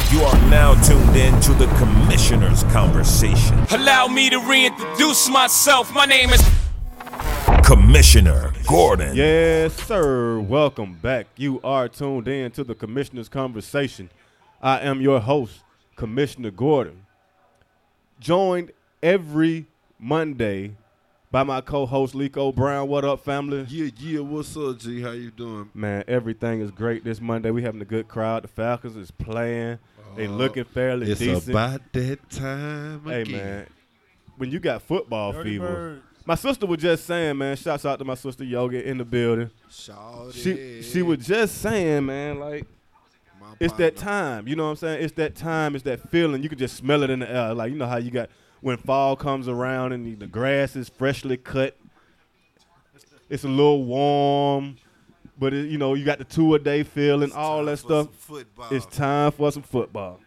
You are now tuned in to the Commissioner's Conversation. Allow me to reintroduce myself. My name is Commissioner Gordon. Yes, sir. Welcome back. You are tuned in to the Commissioner's Conversation. I am your host, Commissioner Gordon. Joined every Monday by my co-host, Lico Brown. What up, family? Yeah, what's up, G? How you doing? Man, everything is great this Monday. We having a good crowd. The Falcons is playing. They looking fairly decent. It's about that time Hey, again. man, when you got football Dirty fever. Bird. My sister was just saying, man, shouts out to my sister Yoga in the building. She was just saying, man, like, it's that time. You know what I'm saying? It's that time. It's that feeling. You can just smell it in the air. Like, you know how you got when fall comes around and the grass is freshly cut. It's a little warm, but, you know, you got the two-a-day feeling, all that stuff. It's time for some football.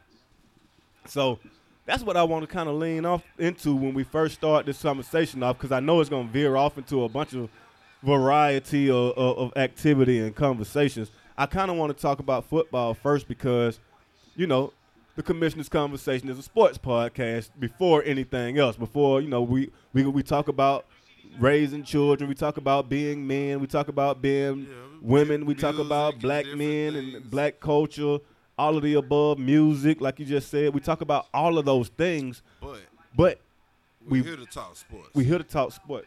So that's what I want to kind of lean off into when we first start this conversation off, because I know it's going to veer off into a bunch of variety of activity and conversations. I kind of want to talk about football first because, you know, the Commissioner's Conversation is a sports podcast before anything else. Before, you know, we talk about raising children. We talk about being men. We talk about being women. We talk about black men and black culture, all of the above, music, like you just said. We talk about all of those things. But we're here to talk sports. We're here to talk sports.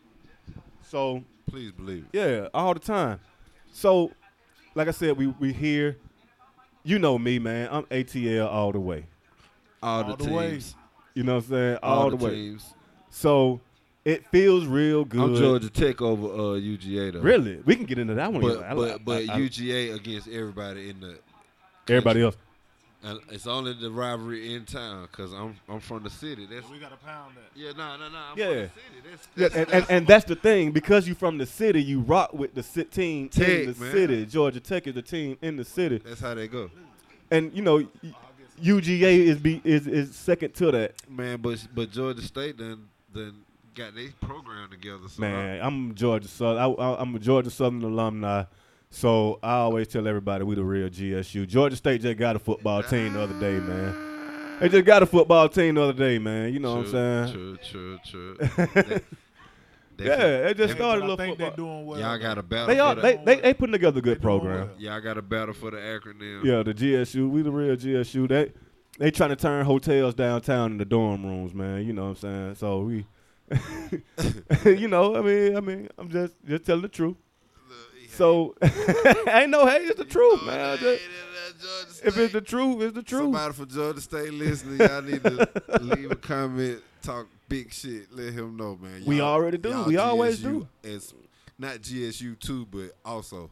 So please believe it. Yeah, all the time. So, like I said, we here. You know me, man. I'm ATL all the way. All the teams. You know what I'm saying? All the way. Teams. So it feels real good. I'm Georgia Tech over UGA though. Really? We can get into that one. But UGA against everybody in the everybody else. And it's only the rivalry in town because I'm from the city. We got to pound that. Yeah, no. I'm from the city. And that's the thing. Because you from the city, you rock with the team Tech, in the man. city. Georgia Tech is the team in the city. That's how they go. And, you know, UGA is second to that. Man, but Georgia State done got their program together. So man, I'm Georgia Southern. I'm a Georgia Southern alumni. So I always tell everybody we the real GSU. Georgia State just got a football team the other day, man. They just got a football team the other day, man. You know what I'm saying? True. They just started a little think football. They're doing well. Y'all got a battle. They putting together a good program. Y'all got a battle for the acronym. Yeah, the GSU. We the real GSU. They trying to turn hotels downtown into dorm rooms, man. You know what I'm saying? So we, you know, I mean, I'm just telling the truth. So, ain't no hate. It's the truth, man. If it's the truth, it's the truth. Somebody from Georgia State listening, y'all need to leave a comment, talk big shit. Let him know, man. We already do. We always do. It's not GSU too, but also.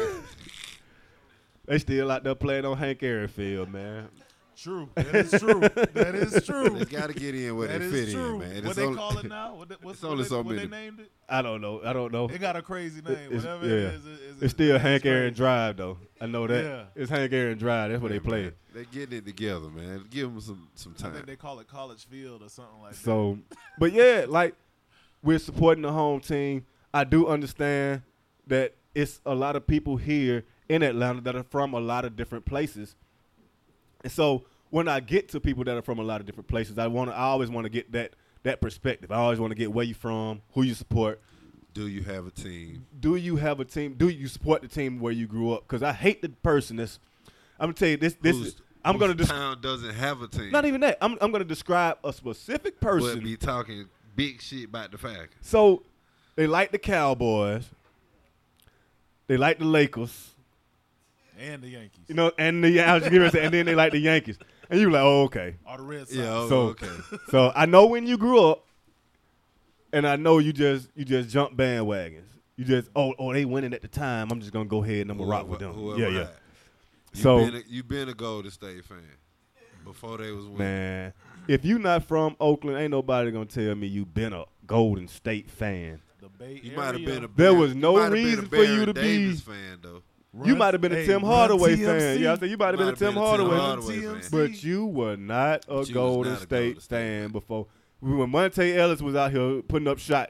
They still out there playing on Hank Aaron Field, man. True. That is true. That is true. They got to get in where they fit in, man. What they call it now? What they named it? I don't know. It got a crazy name. Whatever it is. It's still Hank Aaron Drive, though. I know that. Yeah. It's Hank Aaron Drive. That's what they play. They're getting it together, man. Give them some time. I think they call it College Field or something like that. So, but yeah, like, we're supporting the home team. I do understand that it's a lot of people here in Atlanta that are from a lot of different places. And so when I get to people that are from a lot of different places, I always want to get that perspective. I always want to get where you from, who you support. Do you have a team? Do you have a team? Do you support the team where you grew up? Because I hate the person that's – I'm going to tell you this. I'm going to – town doesn't have a team. Not even that. I'm going to describe a specific person. But be talking big shit about the fact. So they like the Cowboys. They like the Lakers. And the Yankees. You know, and I was gonna say, and then they like the Yankees. And you like, oh, okay. Or the Red Sox. Yeah, okay. So I know when you grew up, and I know you just jump bandwagons. You just, they winning at the time. I'm just gonna go ahead and I'm gonna rock with them. Yeah. You've been a Golden State fan before they was winning. Man, if you not from Oakland, ain't nobody gonna tell me you been a Golden State fan. The Bay You Area. might have been There was no reason for you to Davis be fan though. You might have been a Tim Hardaway fan. Yeah, I said you might have been a Tim Hardaway Hardaway fan. But you were not a Golden State fan before. When Monte Ellis was out here putting up shots,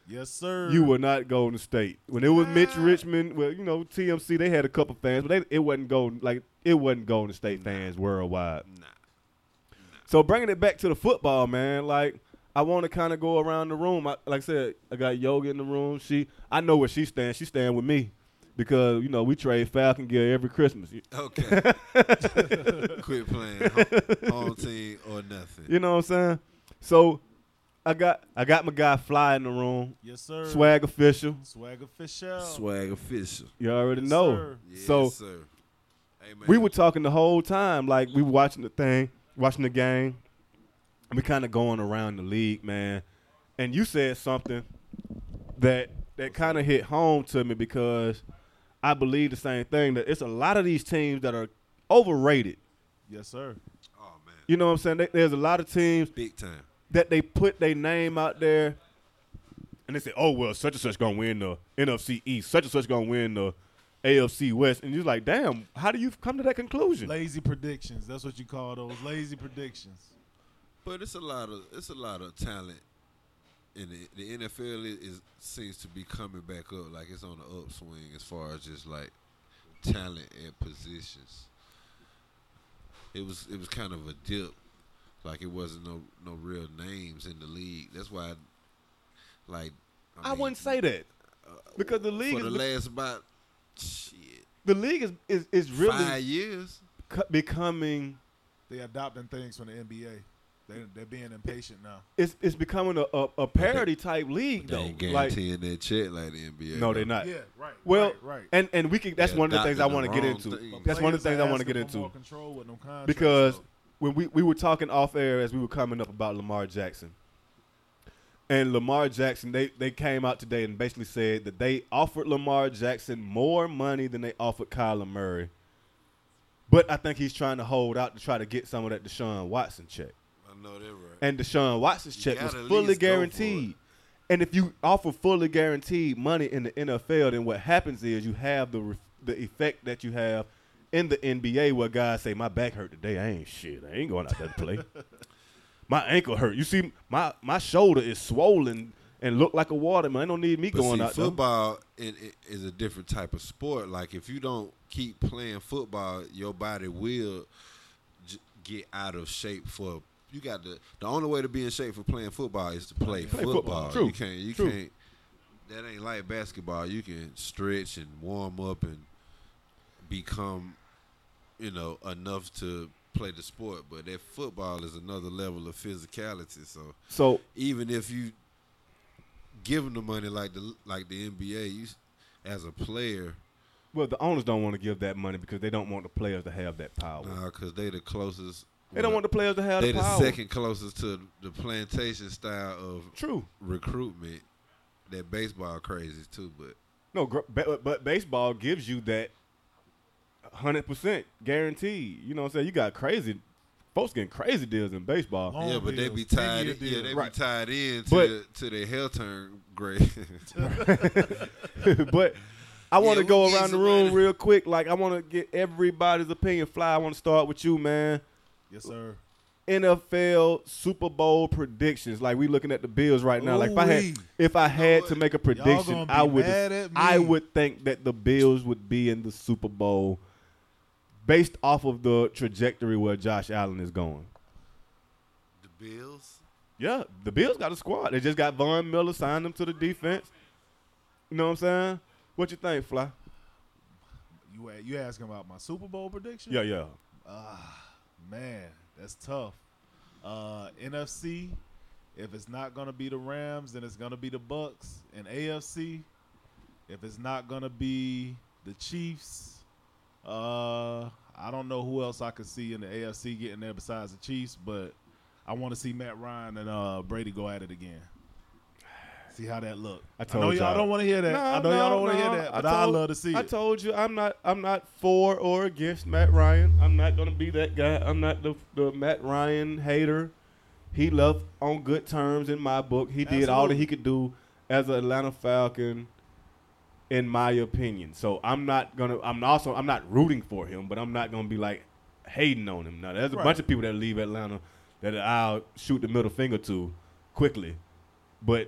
Yes, sir. You were not Golden State. When it was Mitch Richmond, well, you know, TMC, they had a couple fans, but it wasn't Golden State fans worldwide. Nah. So bringing it back to the football, man, like I want to kind of go around the room. Like I said, I got Yoga in the room. I know where she stands. She stand with me because, you know, we trade Falcon gear every Christmas. Okay. Quit playing home team or nothing. You know what I'm saying? So I got my guy Fly in the room. Yes, sir. Swag official. Swag official. Swag official. You already Yes, know. sir. Yes, So sir. Hey, man. we were talking the whole time, like we were watching the game. We kind of going around the league, man. And you said something that kind of hit home to me because I believe the same thing, that it's a lot of these teams that are overrated. Yes, sir. Oh, man. You know what I'm saying? There's a lot of teams Big time. that they put their name out there and they say, oh, well, such and such going to win the NFC East. Such and such going to win the AFC West. And you're like, damn, how do you come to that conclusion? Lazy predictions. That's what you call those. Lazy predictions. But it's a lot of talent in the NFL. Seems to be coming back up, like it's on the upswing as far as just like talent and positions. It was kind of a dip, like it wasn't no real names in the league. That's why, I wouldn't say that because the league for the is last about the league is really 5 years becoming. They adopting things from the NBA. They're being impatient now. It's becoming a parody type league They though. ain't guaranteeing that check like the NBA. No, though. they're not. Yeah, right. Well, right. and we can. That's They one of the things I adopted want to the get wrong into. thing. That's one of the things I want to get Players are asking for into more control with them contracts, because though. when we were talking off air as we were coming up about Lamar Jackson, and Lamar Jackson, they came out today and basically said that they offered Lamar Jackson more money than they offered Kyler Murray, but I think he's trying to hold out to try to get some of that Deshaun Watson check. I know that right. And Deshaun Watson's check was gotta at fully least go for guaranteed. it. And if you offer fully guaranteed money in the NFL, then what happens is you have the effect that you have in the NBA where guys say, my back hurt today. I ain't shit. I ain't going out there to play. My ankle hurt. You see, my shoulder is swollen and look like a watermelon. They don't need me But going see, out there. football is a different type of sport. Like if you don't keep playing football, your body will get out of shape for. You got the only way to be in shape for playing football is to play football. True. You True. can't. That ain't like basketball. You can stretch and warm up and become, enough to play the sport. But that football is another level of physicality. So even if you give them the money like the NBA, you as a player. Well, the owners don't want to give that money because they don't want the players to have that power. Nah, because they the closest. They don't want the players to have the power. They the second closest to the plantation style of recruitment. That baseball crazy too, but no, but baseball gives you that 100% guaranteed. You know what I'm saying? You got crazy folks getting crazy deals in baseball. yeah, but they be tied. Yeah, they be tied in to their hair turn gray. But I want to go we'll around the room real quick. Like I want to get everybody's opinion. Fly, I want to start with you, man. Yes, sir. NFL Super Bowl predictions. Like we looking at the Bills right now. Like if I had to make a prediction, I would think that the Bills would be in the Super Bowl based off of the trajectory where Josh Allen is going. The Bills? Yeah, the Bills got a squad. They just got Von Miller, signed them to the defense. You know what I'm saying? What you think, Fly? You asking about my Super Bowl prediction? Yeah. Man, that's tough. NFC, if it's not gonna be the Rams, then it's gonna be the Bucks. And AFC, if it's not gonna be the Chiefs, I don't know who else I could see in the AFC getting there besides the Chiefs, but I want to see Matt Ryan and Brady go at it again. See how that look. I know y'all don't want to hear that. I know y'all don't want to hear that, but I love to see it. I told you I'm not for or against Matt Ryan. I'm not gonna be that guy. I'm not the Matt Ryan hater. He left on good terms in my book. He did all that he could do as an Atlanta Falcon, in my opinion. So I'm not rooting for him, but I'm not gonna be like hating on him. Now there's a bunch of people that leave Atlanta that I'll shoot the middle finger to quickly, but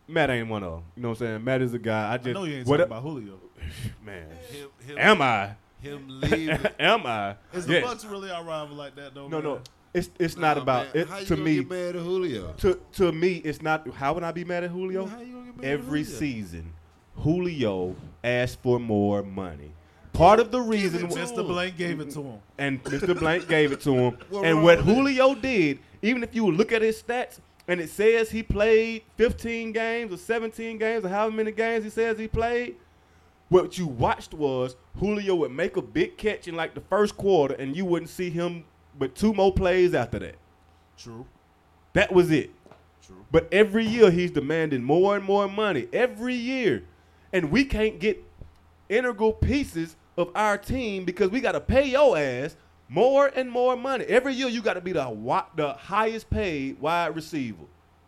Matt ain't one of them. You know what I'm saying? Matt is a guy. I know you ain't talking about Julio. Man, Him am I? Him leaving. Am I? Is the Bucks really our rival like that though? No, man? no. It's not about man. it. How you To gonna me, get mad at Julio? to me, it's not. How would I be mad at Julio? How you gonna get mad Every at Julio? season, Julio asked for more money. Part of the reason, Mr. Blank gave it to him. and Mr. Blank gave it to him. What And wrong what with it? Julio did, even if you look at his stats, and it says he played 15 games or 17 games or however many games he says he played, what you watched was Julio would make a big catch in like the first quarter, and you wouldn't see him but 2 more plays after that. True. That was it. True. But every year he's demanding more and more money. Every year. And we can't get integral pieces of our team because we got to pay your ass more and more money. Every year you got to be the highest paid wide receiver.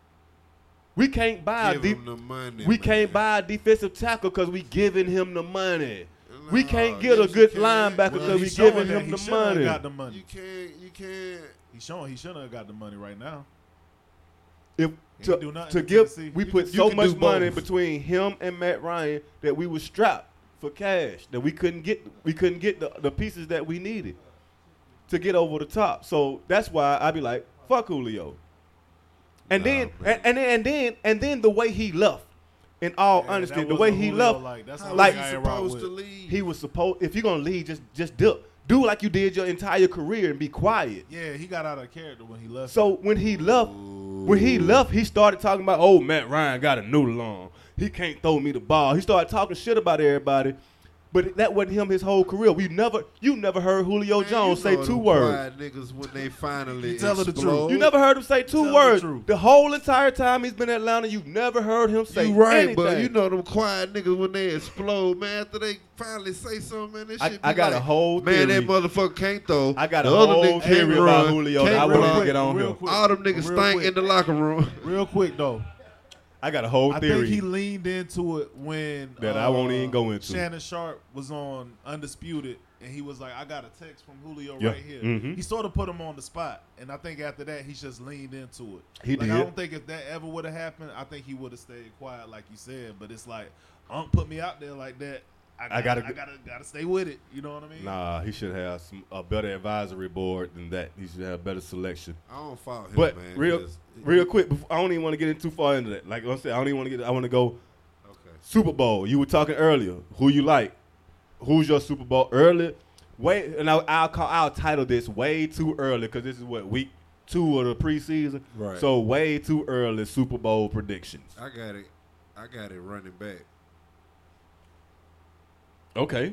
We can't buy Give him the money, we man. can't buy a defensive tackle because we giving him the money. We No, can't get a yes, good you can. linebacker Well, because we he's showing giving that him he the shouldn't have money. got the money. You can't. He's showing he shouldn't have got the money right now. If He do nothing to in give, Tennessee. we You put can- so you can much do money both. between him and Matt Ryan that we were strapped for cash that we couldn't get the pieces that we needed to get over the top. So that's why I be like, fuck Julio. And Nah, then man. and then the way he left. In all Yeah, honesty, that the was way a he Julio, left, like, that's How the like- thing I he ain't rock supposed with. to leave? he was supposed. If you're gonna leave, just dip. Do like you did your entire career and be quiet. Yeah, he got out of character when he left. So when he left, he started talking about, oh, Matt Ryan got a noodle on. He can't throw me the ball. He started talking shit about everybody. But that wasn't him his whole career. You never heard Julio Man, Jones you say know 2 them words. quiet niggas when they finally You tell her the explode. truth. You never heard him say 2 Tell the words. truth. The whole entire time he's been in Atlanta, you've never heard him say You right, anything. but you know them quiet niggas when they explode, man. After they finally say something, man, this shit I be got like, a whole man, theory. that motherfucker can't throw. I got a The other whole nigga can't theory about run, Julio that can't I want block. to get on real him. quick. All them niggas Real stink quick. in the locker room. Real quick though, I got a whole I theory. think he leaned into it when That I won't even go into. Shannon Sharp was on Undisputed, and he was like, "I got a text from Julio Yeah. right here." Mhm. He sort of put him on the spot, and I think after that, he just leaned into it. He like, did. I don't think if that ever would have happened, I think he would have stayed quiet, like you said. But it's like, put me out there like that. I gotta stay with it. You know what I mean? Nah, he should have a better advisory board than that. He should have better selection. I don't fault him, But man. real quick, I don't even want to get in too far into that. Like I said, I don't even want to get. I want to go Okay. Super Bowl. You were talking earlier. Who you like? Who's your Super Bowl early? Wait, and I'll title this way too early because this is what week 2 of the preseason. Right. So way too early Super Bowl predictions. I got it running back. Okay.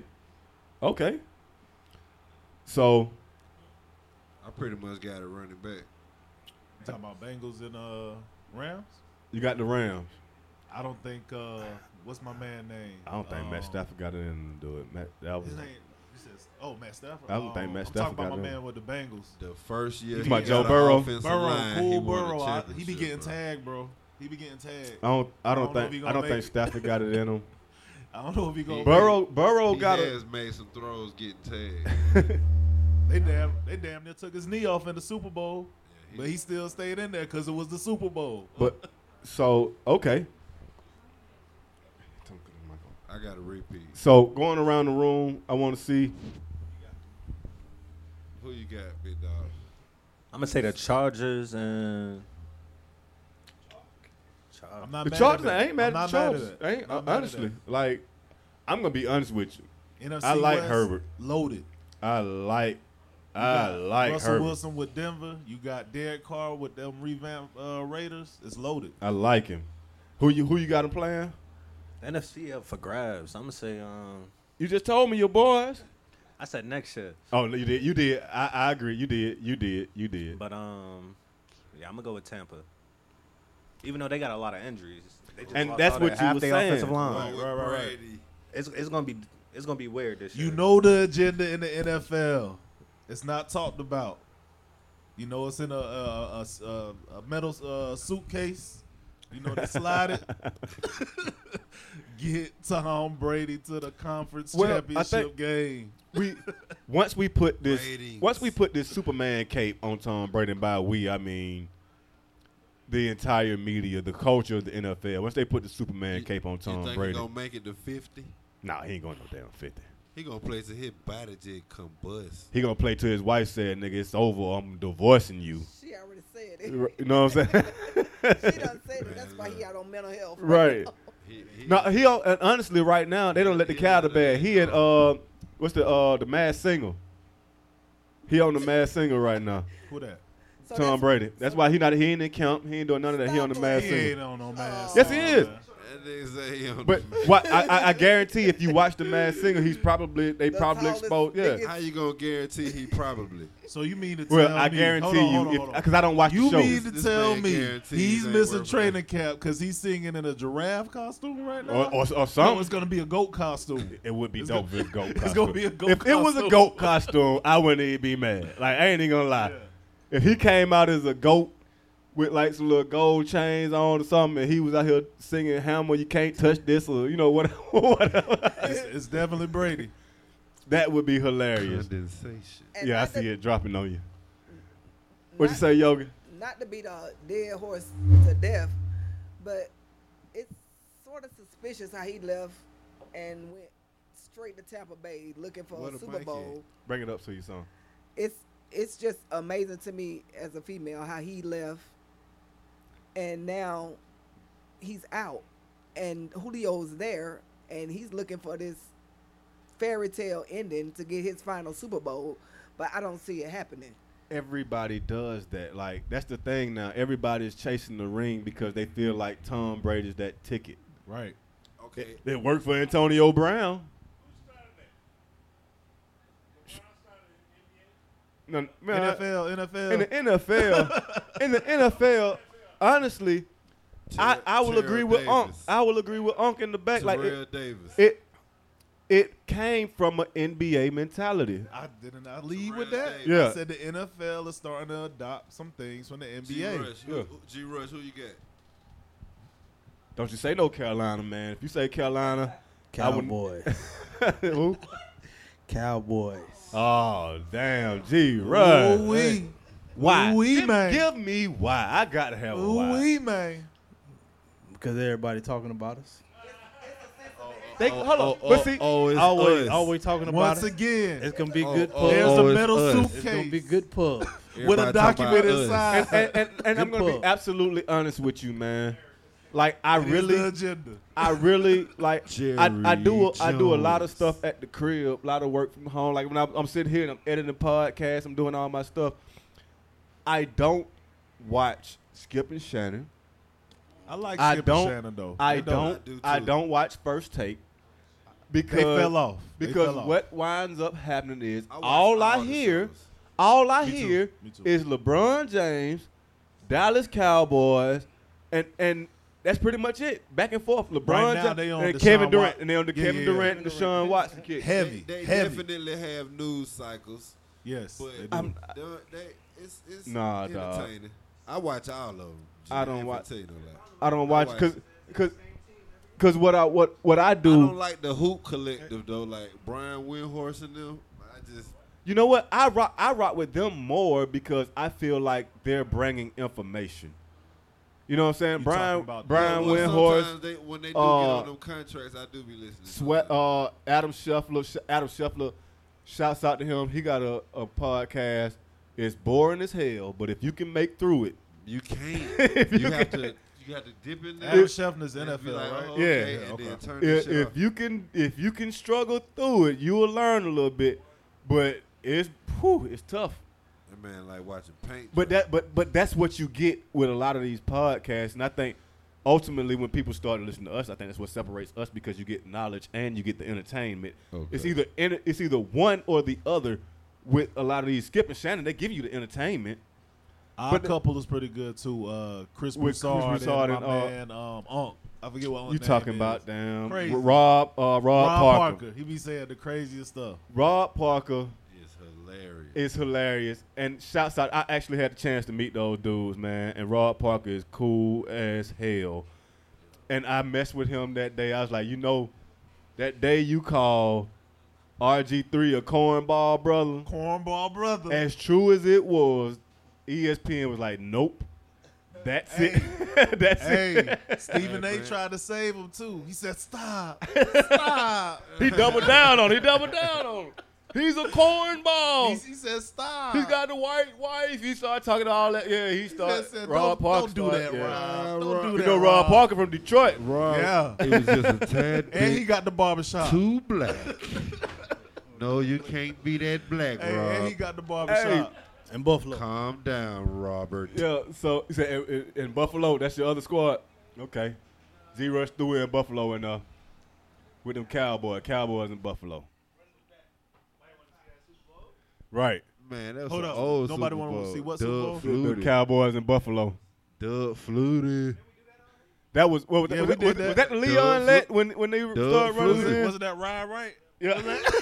So I pretty much got it running back. You talking about Bengals and Rams? you got the Rams. I don't think. What's my man name? I don't think Matt Stafford got it in to do it. That was His name. He says, Matt Stafford. I don't think Matt I'm Stafford talking about got my it. man with the Bengals. The first year You he talking about got Joe an Burrow? offensive Burrow, line, cool he won a Burrow. He be championship, getting bro. tagged, bro. He be getting tagged. I don't know if he think gonna make it. Stafford got it in him. I don't know if he gonna. Burrow He got it. has made some throws getting tagged. They damn near took his knee off in the Super Bowl, but he still stayed in there because it was the Super Bowl. But so okay. I got a repeat. So going around the room, I want to see. Who you got, big dog? I'm gonna say the Chargers and. I'm not The mad Chargers, at that. I ain't mad I'm at the not Chargers. that. I ain't, Not mad at honestly, like, I'm gonna be honest with you. NFC I like West, Herbert. Loaded. I like You got Russell Herbert. Wilson with Denver. You got Derek Carr with them revamped Raiders. It's loaded. I like him. Who you got him playing? NFC up for grabs. I'm gonna say You just told me your boys. I said next year, Oh, you did. You did. I agree. You did. but yeah, I'm gonna go with Tampa. Even though they got a lot of injuries, they just And lost that's all what their you half was their saying. offensive line. Right. Brady. It's gonna be weird this year. You know the agenda in the NFL. It's not talked about. You know it's in a metal suitcase. You know they slide it. Get Tom Brady to the conference Well, I championship think- game. Once we put this Ratings. Superman cape on Tom Brady, and by we I mean the entire media, the culture of the NFL. Once they put the Superman cape on Tom you think Brady. he gonna make it to 50? Nah, he ain't going no damn 50. He gonna play till his body just combust. He gonna play till his wife said, nigga, it's over. I'm divorcing you. She already said it. You know what I'm saying? She done said it. That's why he out on mental health. Right. No, and honestly, right now they don't let the cat out of bed. He at what's the Masked Singer? He on the Masked Singer right now. Who that? So Tom Brady. That's why he ain't in camp. He ain't doing none of that. He on the Masked He Singer. ain't on no Masked Yes, Singer, he is. man. That nigga say he on But the- what I guarantee, if you watch the Masked Singer, they probably tallest, exposed. Yeah. biggest- how you gonna guarantee he probably? So you mean to tell Well, me? I guarantee hold you, on. because I don't watch You the show. mean to This tell man me guarantees he's ain't missing worth training camp because he's singing in a giraffe costume right now? or No, something. it's gonna be a goat costume. It would be It's dope gonna- if it's goat it's costume. gonna be a goat If it was a costume. goat costume, I wouldn't even be mad. Like, I ain't even gonna lie. If he came out as a goat with like some little gold chains on or something, and he was out here singing "Hammer, you can't touch this," or whatever, It's definitely Brady. that would be hilarious. Condensation. And Yeah, I not see to- it dropping on you. What'd you not- say, Yogi? Not to beat a dead horse to death, but it's sort of suspicious how he left and went straight to Tampa Bay looking for What a a Super monkey. Bowl. Bring it up to you, son. It's just amazing to me as a female how he left, and now he's out, and Julio's there, and he's looking for this fairy tale ending to get his final Super Bowl, but I don't see it happening. Everybody does that. Like, that's the thing now. Everybody's chasing the ring because they feel like Tom Brady's that ticket. Right. Okay. It worked for Antonio Brown. No, man, NFL. in the NFL, honestly, I will agree with Unc. Davis. I will agree with Unc in the back. Like Terrell Davis. it came from an NBA mentality. I didn't I lead with Terrell that? Davis. Yeah. I said the NFL is starting to adopt some things from the NBA. G Rush, who you got? Don't you say no Carolina, man. If you say Carolina, I wouldn't- Cowboys. Who? Cowboys. Oh, damn, G. Rush. Ooh-wee. Why? Ooh-wee, give, man. give me why. I got to have a why. Ooh-wee, man. Because everybody talking about us. Hold on. But see, it's Always talking about Once it. again, It's going to be good oh, pub. there's oh, a it's metal us. suitcase It's going to be good pub. with a Everybody talking document about us. inside. and I'm Good gonna pub. be absolutely honest with you, man. Like I Here's the really, agenda. I really like. I do a lot of Jones. stuff at the crib, a lot of work from home. Like when I'm sitting here and I'm editing podcasts, I'm doing all my stuff. I don't watch Skip and Shannon. I like I Skip don't- and Shannon though. I They don't. do, I too. don't watch First Take because They fell off. They Because fell off. what winds up happening is I watch all I the hear. shows. All I Me too. hear Me too. is LeBron James, Dallas Cowboys, and that's pretty much it. Back and forth. LeBron Right now, James they on and Deshaun Kevin Durant, Wat- and they on the Yeah, Kevin yeah, Durant and Deshaun Watson kick. Heavy. They heavy. definitely have news cycles, Yes. but they do. it's Nah, dawg. entertaining. I watch all of them. I don't watch- Like, I don't watch watch because what I I do. don't like the Hoop Collective though, like Brian Windhorst and them. I just You know what? I rock with them more because I feel like they're bringing information. You know what I'm saying? You Brian talking about Brian well, Windhorst. sometimes when they do get on them contracts, I do be listening. to Sweat. them. Adam Scheffler. Shouts out to him. He got a podcast. It's boring as hell, but if you can make through it, You can't. If you you have can- to. You have to dip in there. Adam Scheffner's and be NFL, like, right? oh, Yeah. okay, Yeah, and then okay. turn this shit if off. you can struggle through it, you will learn a little bit. But it's tough. That man like watching paint. But dry. but that's what you get with a lot of these podcasts, and I think ultimately when people start to listen to us, I think that's what separates us because you get knowledge and you get the entertainment. Okay. It's either one or the other. With a lot of these Skip and Shannon, they give you the entertainment. Our But the- couple is pretty good too. Chris With Chris Broussard Broussard and my and, man Unc. I forget what You his talking name about is. damn Crazy. Rob Parker. He be saying the craziest stuff. Rob Parker It's hilarious. is hilarious, and shouts out. I actually had the chance to meet those dudes, man. And Rob Parker is cool as hell. And I messed with him that day. I was like, that day you call RG3 a cornball brother. Cornball brother. As true as it was, ESPN was like, nope. That's Hey. it. That's it. Hey, Stephen A. tried to save him too. He said, "Stop, stop." He doubled down on him. He's a cornball. He said, "Stop." He's got the white wife. He started talking all that. Yeah, he started. said, Rob Parker don't do that, started, yeah. Rob. Don't do You that, know Rob Parker from Detroit. Rob, Yeah. it was just a tad And he bit got the barbershop. too black. No, you can't be that black, Hey, Rob. and he got the barbershop. In Buffalo. Calm down, Robert. Yeah, so he said in Buffalo, that's your other squad. Okay. Z-Rush threw in Buffalo and with them Cowboys in Buffalo. Right. Man, that was Hold some up. old Nobody Super wanna Bowl. see what Super Bowl? Doug The Flutie. Cowboys in Buffalo. Doug Flutie. That was what was, Yeah, was, we that, did was, that. was that the Doug Leon Flu- let when they started running Flutie. in? Wasn't that Ryan Wright? Yeah.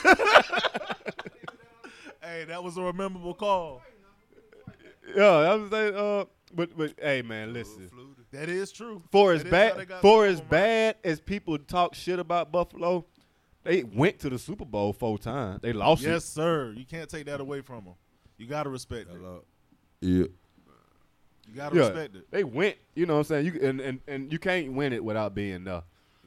Hey, that was a memorable call. Yeah, I was saying, but hey man, listen. That is true. For as That is how they bad got for to as him, right? bad as people talk shit about Buffalo, they went to the Super Bowl 4 times. They lost it. Yes, sir. You can't take that away from them. You gotta respect it. Yeah. You gotta respect it. They went. You know what I'm saying? You and you can't win it without being there.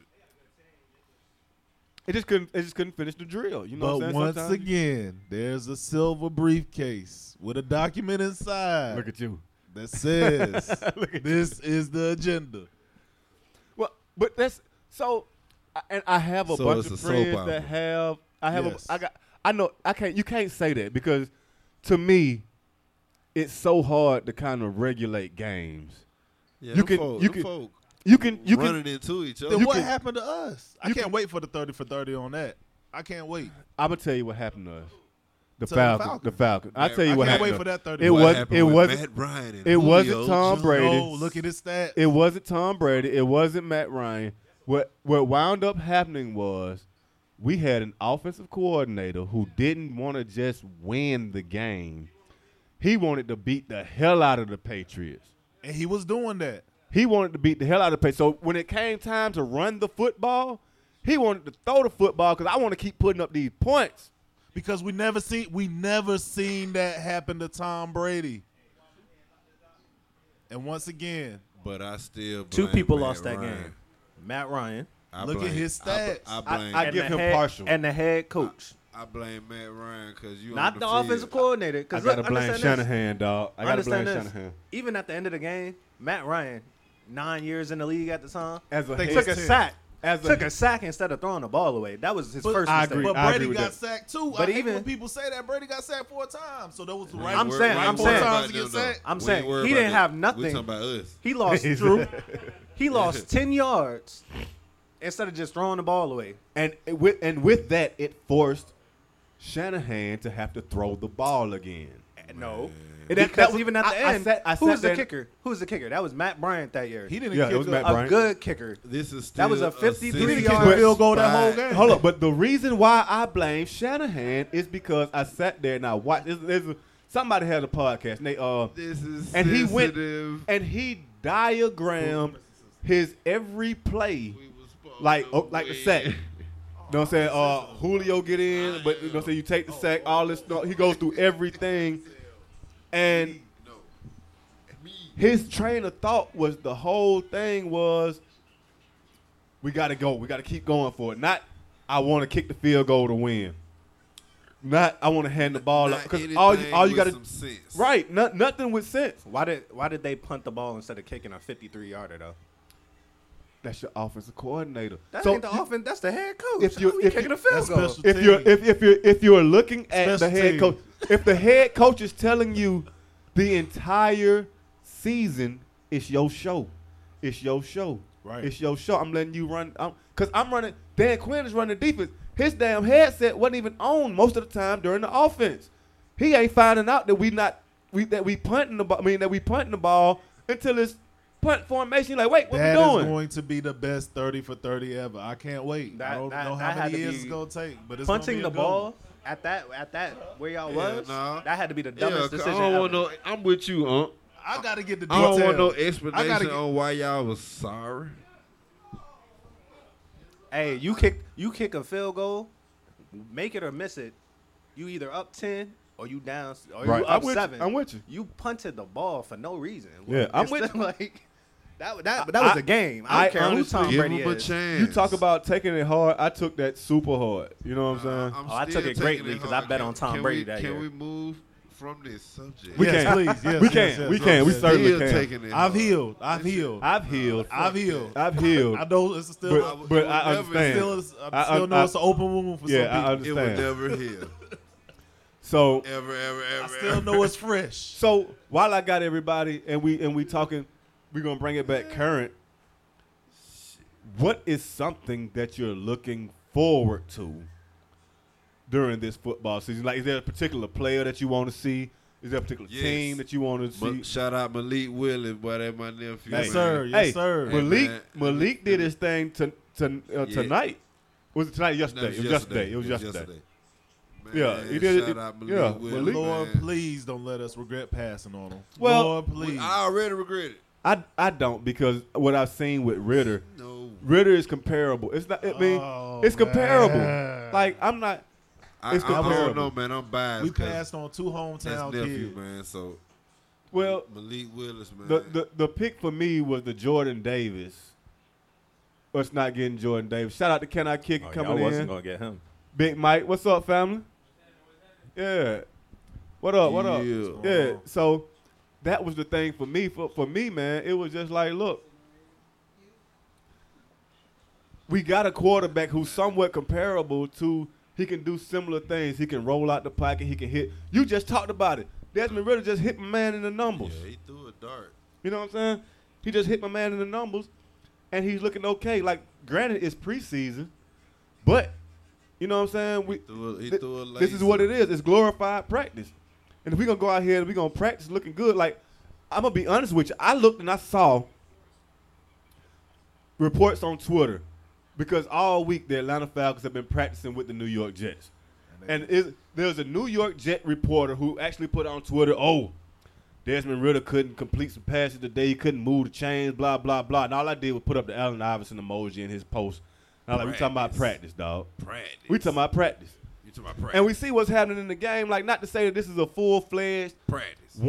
It just couldn't finish the drill. You know But what I'm saying? once Sometimes again, there's a silver briefcase with a document inside look at you. that says Look at this is the agenda. Well, but that's so. And I have a So bunch it's of a soap friends opera. that have. I have. Yes. I know. I can't. You can't say that because, to me, it's so hard to kind of regulate games. Yeah, You them can- folk, you them can- folk You can. running into each other. Then You what can- happened to us? I you can't can- wait for the 30 for 30 on that. I can't wait. I'm gonna tell you what happened to us. The To the Falcons. The Falcons. I tell you I what can't happened. wait to for us. that 30. It What was. happened It with wasn't. Matt Ryan and it wasn't Julio Tom Jones? Brady. No, look at his stats. It wasn't Tom Brady. It wasn't Matt Ryan. What wound up happening was we had an offensive coordinator who didn't want to just win the game. He wanted to beat the hell out of the Patriots. And he was doing that. He wanted to beat the hell out of the Patriots. So when it came time to run the football, he wanted to throw the football because I want to keep putting up these points. Because we never seen that happen to Tom Brady. And once again, But I still Two blame people Matt lost that Ryan. game. Matt Ryan I Look at blame- his stats. I blame. I and give the him head- partial. and the head coach, I blame Matt Ryan because you not on the field. offensive coordinator. I Because gotta blame Shanahan, dog. I gotta blame Understand this. Shanahan. Even at the end of the game, Matt Ryan, 9 years in the league at the time, As a Think head- took a 10. sack. As Took a sack instead of throwing the ball away. That was his first I mistake. agree. But I Brady with got that. saght too. But I hate even- when people say that Brady got sacked 4 times. So that was right. I'm saying- right I'm 4 saying- times to get sacked. I'm We saying ain't worried he about didn't that. have We nothing. talking about us. He lost he lost 10 yards instead of just throwing the ball away. And with that, it forced Shanahan to have to throw the ball again. No. And Because was- even at the I end, sat who was there the and- kicker? Who was the kicker? That was Matt Bryant that year. He didn't Yeah, kick it was Matt a Bryant. good kicker. This is still That was a 53-yard kick a field goal that whole game. Hold up, but the reason why I blame Shanahan is because I sat there and I watched. Somebody had a podcast, and they This is and he went sensitive. and he diagrammed his every play We was supposed like to like the win. sack. You know what I'm saying? Julio get in, but you know what I'm saying, you take the sack, all this stuff. He goes through everything, and his train of thought was the whole thing was, we got to go. We got to keep going for it. Not, I want to kick the field goal to win. Not, I want to hand the ball up. Not Because anything all you with got to, some sense. right, nothing with sense. Why did they punt the ball instead of kicking a 53-yarder though? That's your offensive coordinator. That So ain't the offense. That's the head coach. if you- How he if kicking you- a field That's goal. special if you're looking at the Special head team. coach, if the head coach is telling you the entire season, it's your show. It's your show. Right. It's your show. I'm letting you run. Because I'm running. Dan Quinn is running defense. His damn headset wasn't even on most of the time during the offense. He ain't finding out that we punting the ball until it's punt formation. Like, wait, what That we is doing? going to be the best 30 for 30 ever. I can't wait. I don't know that how had many to years be it's going to take, but it's gonna Punting be a the good ball one. at that where y'all Yeah, was. nah. That had to be the Yeah, dumbest 'cause decision I don't want ever. no. I'm with you, I got to get the I details. don't want no I gotta explanation get- on why y'all was sorry. Hey, you kick a field goal, make it or miss it. You either up 10 or you down, or Right. you I'm up with you. 7. I'm with you. You punted the ball for no reason. Yeah, Like, I'm it's with still you. Like that was a game. I don't care who honestly Tom Give Brady him a is. chance. You talk about taking it hard. I took that super hard. You know what I'm saying? I'm I took still it greatly taking 'cause I hard. bet on Tom Can Brady we- that Can year. we move from this subject? We Yes, can. please. Yes, We yes, can. yes, We yes, can. We yes. certainly Still can. taking it I've hard. healed. I've healed. I've healed. I've healed. I've healed. I know it's still. But I I would understand. I still know it's an open wound for Yeah, I some people. It would understand. never heal. So Ever. I still know it's fresh. So while I got everybody and we talking, we're gonna bring it back current. What is something that you're looking forward to during this football season? Like, is there a particular player that you want to see? Is there a particular Yes. team that you want to see? Shout out Malik Willis, boy, that's my nephew. Hey. Yes, sir. Hey, Yes, sir. Hey, Malik man. Malik did his thing tonight. Was it tonight? Yesterday. It was yesterday. It was yesterday. Man, Yeah, he did it. Shout out Malik Yeah, Willis, Malik. Lord, man. please don't let us regret passing on him. Well, Lord, please. I already regret it. I don't, because what I've seen with Ritter, No. Ritter is comparable. It's not. I mean, Oh, it's comparable. man. Like, I'm not. I It's don't comparable. know, man. I'm biased. We 'cause passed on 2 that's hometown nephew, kids. man. So Well, Malik Willis, man. the pick for me was the Jordan Davis. Let's not getting Jordan Davis. Shout out to Can I Kick It Oh, coming I wasn't in. gonna get him. Big Mike, what's up, family? Yeah. What up? What up? Yeah. Yeah. So that was the thing for me. For me, man, it was just like, look, we got a quarterback who's somewhat comparable to. He can do similar things. He can roll out the pocket. He can hit. You just talked about it. Desmond Ritter just hit my man in the numbers. Yeah, he threw a dart. You know what I'm saying? He just hit my man in the numbers, and he's looking okay. Like, granted, it's preseason, but you know what I'm saying? He threw a This is what it is. It's glorified practice. And if we're going to go out here and we're going to practice looking good, like, I'm going to be honest with you. I looked and I saw reports on Twitter because all week the Atlanta Falcons have been practicing with the New York Jets. And there's a New York Jet reporter who actually put on Twitter, oh, Desmond Ritter couldn't complete some passes today. He couldn't move the chains, blah, blah, blah. And all I did was put up the Allen Iverson emoji in his post. And I was like, we talking about practice, dog. Practice. We talking about practice. You talking about practice. And we see what's happening in the game. Like, not to say that this is a full-fledged practice.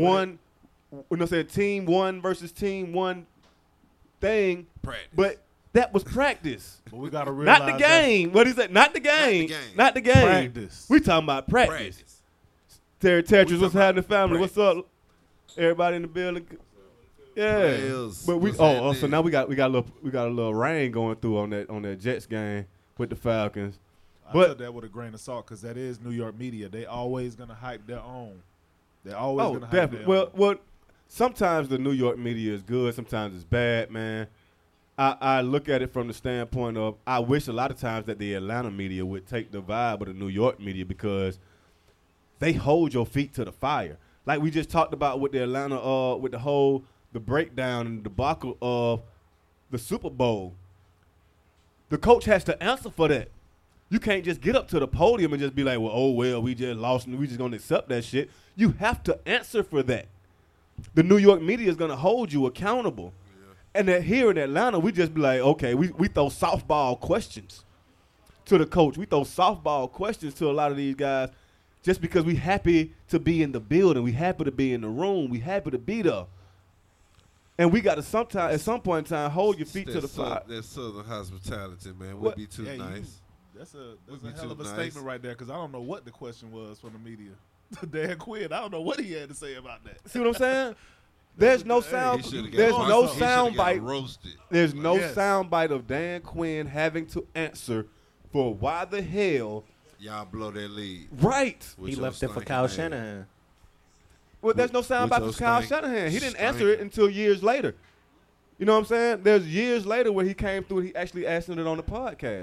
team one versus team one thing. Practice. But that was practice. But we got to realize Not the game. What is that? Not the game. Not the game. Practice. We talking about practice. Terry Tetris, what's happening, family? What's up? Everybody in the building. Yeah. Players. But we What's so happening? now we got a little rain going through on that Jets game with the Falcons. I But took that with a grain of salt because that is New York media. They always gonna hype their own. They're always gonna hype definitely. their own. Well, sometimes the New York media is good. Sometimes it's bad, man. I look at it from the standpoint of I wish a lot of times that the Atlanta media would take the vibe of the New York media because they hold your feet to the fire. Like we just talked about with the Atlanta, with the breakdown and debacle of the Super Bowl. The coach has to answer for that. You can't just get up to the podium and just be like, well, oh, well, we just lost and we just going to accept that shit. You have to answer for that. The New York media is going to hold you accountable. And that here in Atlanta, we just be like, okay, we throw softball questions to the coach. We throw softball questions to a lot of these guys just because we happy to be in the building. We happy to be in the room. We happy to be there. And we got to at some point in time, hold your feet to the fire. That Southern hospitality, man, would What? be too Yeah, nice. That's Would a be hell too of a nice. statement right there because I don't know what the question was from the media. Dan Quinn, I don't know what he had to say about that. See what I'm saying? There's no sound. He should've got There's no roasted. He should've sound got bite. roasted. There's no Yes. sound bite of Dan Quinn having to answer for why the hell. Y'all blow that lead. Right. with He your left it for stinking Kyle ass. Shanahan. Well, there's no sound with bite your for Kyle stank- Shanahan. He didn't stank- answer it until years later. You know what I'm saying? There's years later where he came through and he actually answered it on the podcast.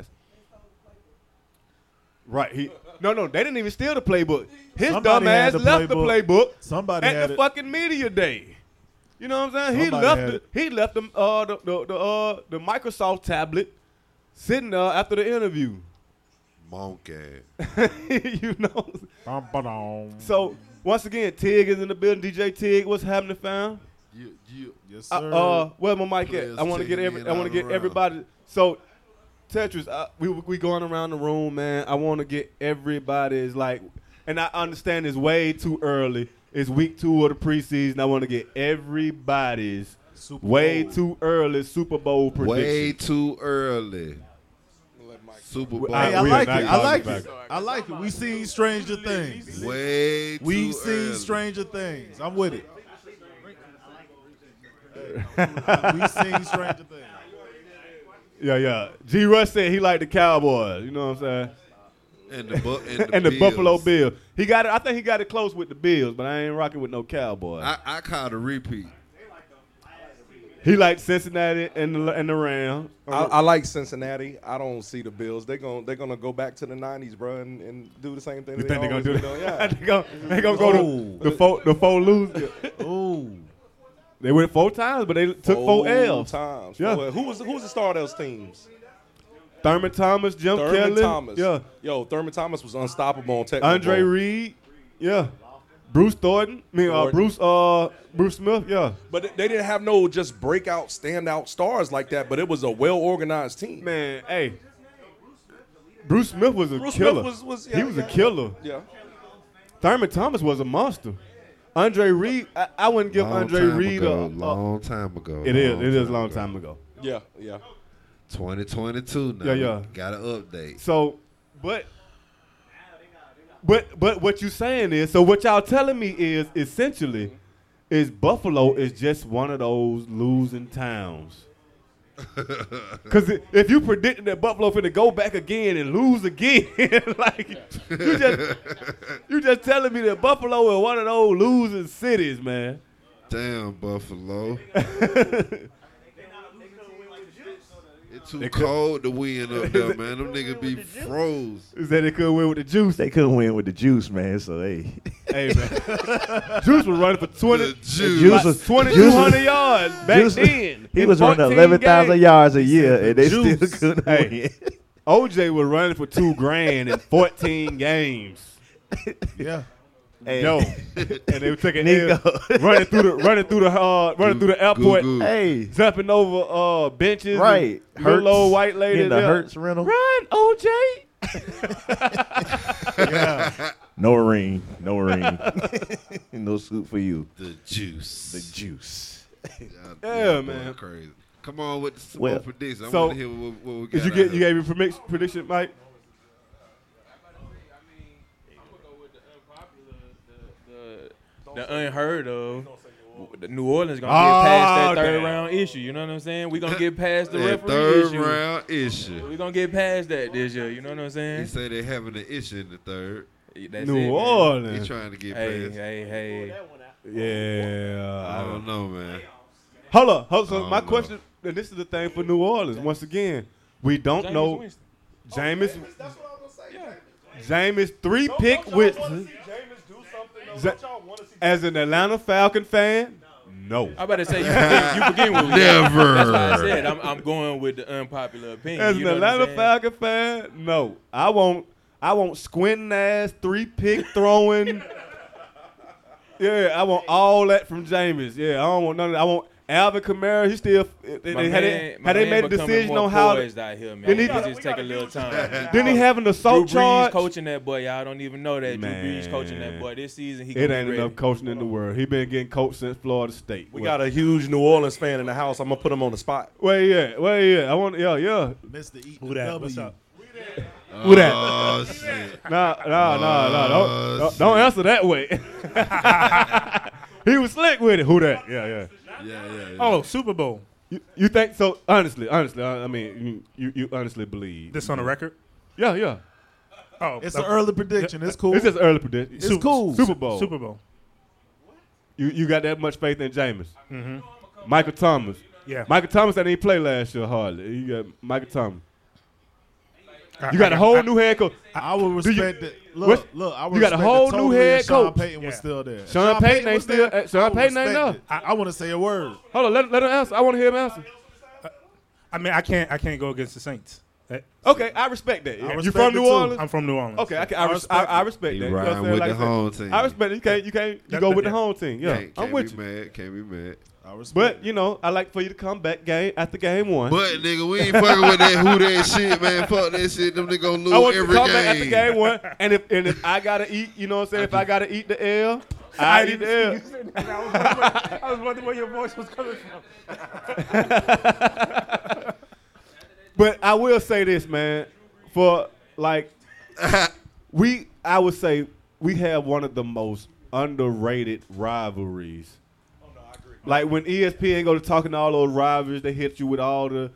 Right. No, they didn't even steal the playbook. His Somebody dumb had ass the left the playbook. playbook Somebody at had the it. fucking media day. You know what I'm saying? Somebody had it. He left the Microsoft tablet sitting there after the interview. Monkey. You know. Bum-ba-dum. So once again, Tig is in the building. DJ Tig, what's happening, fam? Yes, sir. Where my mic at? Players I want to get taking in I want to all get around. everybody. So Tetris, we going around the room, man. I want to get everybody's like and I understand it's way too early. It's week 2 of the preseason. I want to get everybody's way too early Super Bowl prediction. Way too early. Super Bowl. Hey, I like it. I like it. I like it. We seen Stranger Things. Way too We've seen early. Stranger Things. I'm with it. We've seen Stranger Things. Yeah. G. Russ said he liked the Cowboys. You know what I'm saying? And the Buffalo Bills. He got it. I think he got it close with the Bills, but I ain't rocking with no Cowboys. I caught a repeat. He liked Cincinnati and the Rams. I like Cincinnati. I don't see the Bills. They're gonna go back to the '90s, bro, and do the same thing. You think they're gonna do that? Yeah. they gonna go to the four losers. Ooh. They went 4 times, but they took 4 L's. Times. Yeah. Who was the star of those teams? Thurman Thomas, Jim Kelly. Thomas. Yeah. Yo, Thurman Thomas was unstoppable on technical. Andre Reed. Yeah. Bruce Thornton. Bruce Smith. Yeah. But they didn't have no just breakout, standout stars like that. But it was a well-organized team. Man, hey. Bruce Smith was a Bruce killer. Smith He was a killer. Yeah. Thurman Thomas was a monster. Andre Reed, I wouldn't give Andre Reed a long time ago. It is a long time ago. Yeah. 2022 now. Yeah. Got to update. So, but what you saying is, so what y'all telling me is essentially is Buffalo is just one of those losing towns. Because if you predicted that Buffalo finna go back again and lose again, like you just telling me that Buffalo is one of those losing cities, man. Damn, Buffalo. It's too cold to win up there, man. Them niggas be froze. Is that they couldn't win with the juice? They couldn't win with the juice, man. So hey, man. Juice was running for 2,200 yards back then. He was running 11,000 yards a year, and they Juice. still couldn't win. OJ was running for $2,000 in 14 games. Yeah. Hey. Yo, and they were taking L, running through the airport, hey, jumping over benches, right? Little old white lady in the Hertz rental. Run, OJ. Yeah. No ring, no suit for you. The juice. Yeah, man. Crazy. Come on with the Super Bowl prediction. I So, want to hear what we got. Did you get? You gave your prediction, Mike? The unheard of. The New Orleans gonna get past that third round issue. You know what I'm saying? We gonna get past the referee third issue. round issue. We gonna get past that this year. You know what I'm saying? He said they having an issue in the third. That's New it, Orleans. He trying to get past. Hey. Yeah, I don't know, man. Hold up. So my question, and this is the thing for New Orleans. Once again, we don't know. Jameis 3-pick with. As an Atlanta Falcon fan, no. I about to say you forget what we Never. That's why I said I'm going with the unpopular opinion. As you an know Atlanta Falcon fan, no. I want squinting ass 3-pick throwing. Yeah, I want all that from Jameis. Yeah, I don't want none of that. I want Alvin Kamara. He still had they made a decision on how to. Out here, man. Then he just take a little time. Didn't he have an assault Drew Brees charge? coaching that boy, y'all don't even know that. Man. Drew Brees coaching that boy this season. It ain't enough coaching in the world. He been getting coached since Florida State. We got a huge New Orleans fan in the house. I'm gonna put him on the spot. Where you at? I want. Yeah. Mr. Eat Who that? What's up? Who that? Oh shit. No. Don't answer that way. He was slick with it. Who that? Yeah. Oh, Super Bowl. You think so? Honestly, I mean, you honestly believe This on the record? Yeah. Oh, It's an early prediction. It's cool. It's just early prediction. It's cool. Super Bowl. Super Bowl. You got that much faith in Jameis? Mm-hmm. Michael Thomas. Yeah. Michael Thomas didn't play last year hardly. You got Michael Thomas. You got a whole new head coach. I would respect that. What? Look, I would You got a respect whole the new totally head if Sean coach. Payton was Yeah. still there. Sean Payton ain't was still. there, Sean I would Payton ain't respect there. it. I want to say a word. Hold on, let him answer. I want to hear him answer. I mean, I can't go against the Saints. Okay, I respect that. I You respect from it New too. Orleans? I'm from New Orleans. Okay, I I respect He that. You know what I'm riding saying? with Like the I said, home team. I respect it. You go with the home team. Yeah, Can't I'm with be you. mad. Can't be mad. But you know, I like for you to come back game after game one. But nigga, we ain't fucking with that who that shit, man. Fuck that shit. Them niggas gonna lose I want every you to come game. back after game one, and if I gotta eat, you know what I'm saying? If I gotta eat the L, I eat the L. I was wondering where your voice was coming from. But I will say this, man. For like, I would say we have one of the most underrated rivalries. Like when ESPN go to talking to all those rivalries, they hit you with all the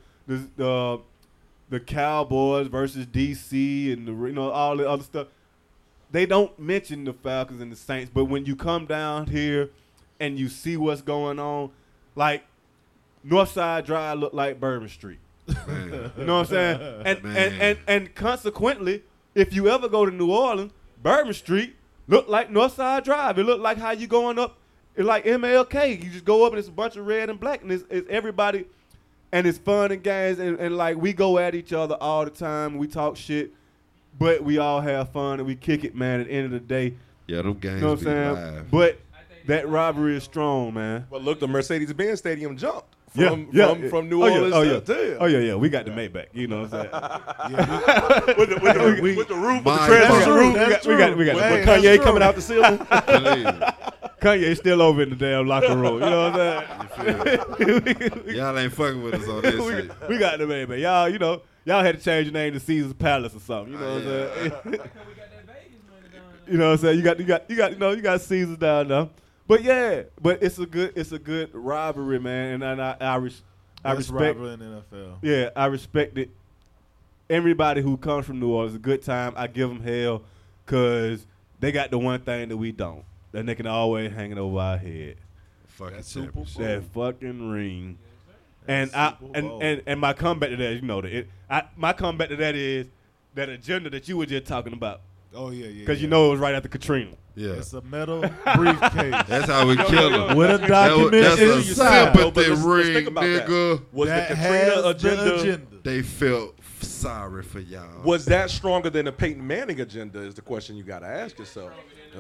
Cowboys versus DC and all the other stuff. They don't mention the Falcons and the Saints, but when you come down here and you see what's going on, like Northside Drive look like Bourbon Street. Man. You know what I'm saying? And consequently, if you ever go to New Orleans, Bourbon Street look like Northside Drive. It look like how you going up. It's like MLK. You just go up and it's a bunch of red and black, and it's everybody, and it's fun and games, and like we go at each other all the time. We talk shit, but we all have fun and we kick it, man. At the end of the day, yeah, them games. You know what I'm saying? Live. But that rivalry is strong, man. But look, the Mercedes-Benz Stadium jumped from New Orleans. Oh yeah. We got the Maybach. You know what I'm saying? with the roof, with the transfer roof. We got with Kanye coming out the ceiling. Kanye's still over in the damn locker room. You know what I'm saying? Y'all ain't fucking with us on this shit. We got the Maybach. Y'all, y'all had to change your name to Caesar's Palace or something. You know what I'm saying? You know what I'm saying? You got Caesar's down there. But yeah, it's a good rivalry, man, and I respect rivalry in the NFL. Yeah, I respect it. Everybody who comes from New Orleans, a good time. I give them hell because they got the one thing that we don't. That they can always hang it over our head. Fucking Super Bowl. That fucking ring. And my comeback to that, my comeback to that is that agenda that you were just talking about. Oh yeah. Because you know it was right after Katrina. Yeah. It's a metal briefcase. That's how we kill them. With a document that's a inside. sympathy ring, nigga. Was that the Katrina agenda? They felt sorry for y'all. Was that stronger than the Peyton Manning agenda is the question you got to ask yourself.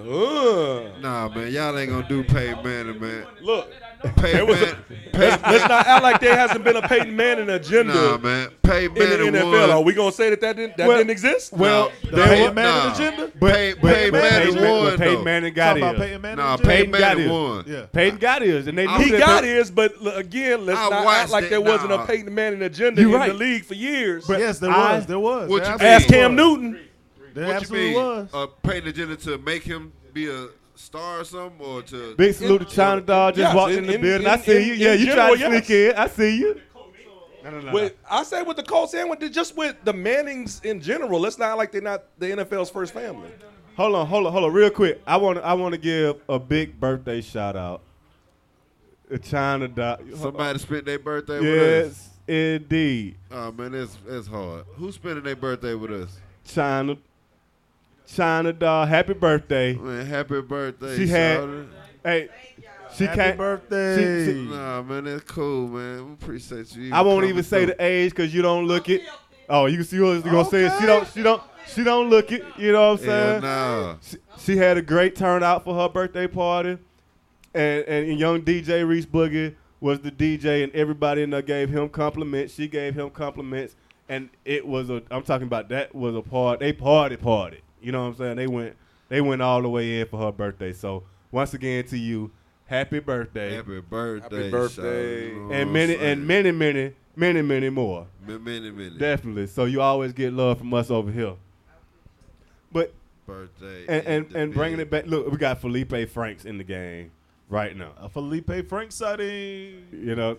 Nah, man, y'all ain't gonna do Peyton Manning, man. Look, Peyton let's not act like there hasn't been a Peyton Manning agenda. Nah, man, Peyton Manning in the NFL. won. Are we gonna say that didn't exist? Well, the Peyton Manning agenda. Peyton Manning won. Peyton Manning got his. Peyton Manning won. Yeah. Peyton got his, and they knew he got his. But again, let's not act like there wasn't a Peyton Manning agenda in the league for years. But yes, there was. There was. What you mean? Ask Cam Newton. There absolutely was. Peyton agenda to make him be a star or something, or to big salute to China Dog just walked in the building. I see you. Yeah, you trying to sneak in. I see you. No. I say with the Colts and with the Mannings in general. Let's not like they're not the NFL's first family. Hold on, real quick. I want to give a big birthday shout out. China Dog. Somebody spent their birthday with us. Yes, indeed. Oh man, it's hard. Who's spending their birthday with us? China Dog, happy birthday. Man, happy birthday. She happy birthday. Nah, man, that's cool, man. We appreciate you. I won't even say the age because you don't look it. Oh, you can see who's gonna say it. She don't look it. You know what I'm saying? Nah. She had a great turnout for her birthday party, and young DJ Reese Boogie was the DJ, and everybody in there gave him compliments. She gave him compliments, and it was I'm talking about that was a party. They party. You know what I'm saying? They went all the way in for her birthday. So once again to you, happy birthday. Happy birthday. Happy birthday. And many more. Many. Definitely. So you always get love from us over here. But birthday and bringing it back. Look, we got Felipe Franks in the game right now. A Felipe Franks sighting. You know.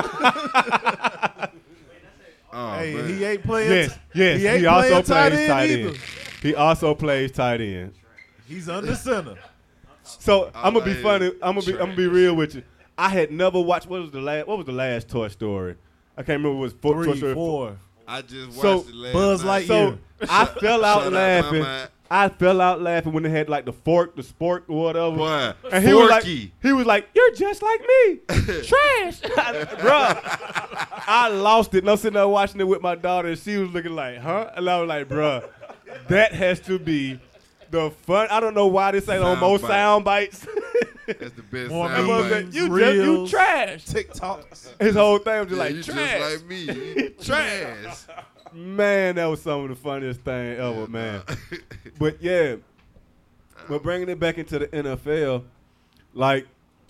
Oh, hey, man. he ain't playing. Yes. He also plays tight end. He also plays tight end. He's under center. So I'm gonna be funny. I'm gonna be real with you. I had never watched. What was the last Toy Story? I can't remember. It was Toy Story 4. I just watched it last Buzz night. Lightyear. So I fell out laughing. I fell out laughing when they had like the spork or whatever. Boy, and he was like, "You're just like me, trash, bruh." I lost it. And I'm sitting there watching it with my daughter, and she was looking like, "Huh?" And I was like, "Bruh, that has to be the fun." I don't know why this ain't on most sound bites. That's the best More sound memes, bite. You trash. TikToks. His whole thing was just Yeah, like you trash. just like me. You trash. Man, that was some of the funniest thing ever, man. But yeah, but bringing it back into the NFL, like,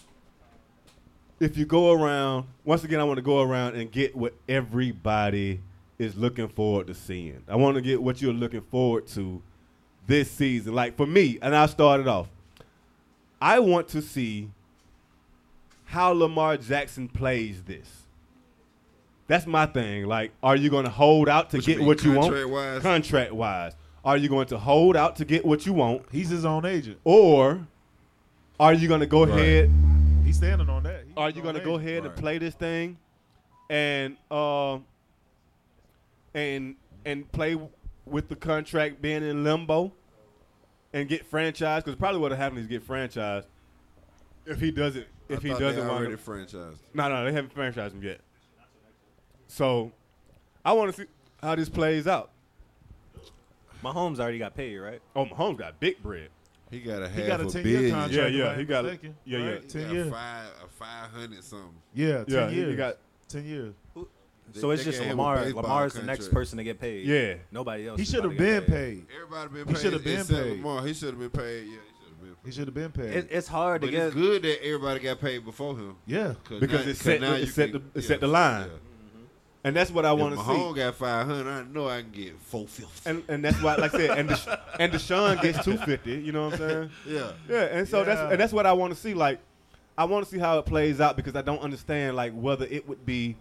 if you go around, once again, I want to go around and get what everybody is looking forward to seeing. I want to get what you're looking forward to this season. Like, for me, and I started off, I want to see how Lamar Jackson plays this. That's my thing. Like, are you going to hold out to get what you want? Contract-wise? Contract-wise. Are you going to hold out to get what you want? He's his own agent. Or are you going to go ahead? He's standing on that. Are you going to go ahead and play this thing and play with the contract being in limbo and get franchised? Because probably what happened is get franchised if he doesn't. If he doesn't want to to franchise. No, they haven't franchised him yet. So I want to see how this plays out. Mahomes already got paid, right? Oh, Mahomes got big bread. He got a He got a 10-year billion. contract. Yeah, if he I'm got mistaken, yeah. right? 10 Got years. a 500 something. Yeah, 10 Yeah, years. he got 10 years. So it's They just gave him a Lamar. baseball Lamar's the contract. next person to get paid. Yeah. Nobody else. He is should about have to been get paid. Everybody been He paid. should have been except paid. Lamar. He should have been paid. Yeah, He should have been paid. It's hard to But get. it's good that everybody got paid before him. Yeah. because it set the line. Yeah. And that's what I want If to see. Mahomes got 500, I know I can get 450. And that's why, like I said, and Deshaun gets 250. You know what I'm saying? Yeah. Yeah. And so that's what I want to see. Like, I want to see how it plays out because I don't understand like whether it would be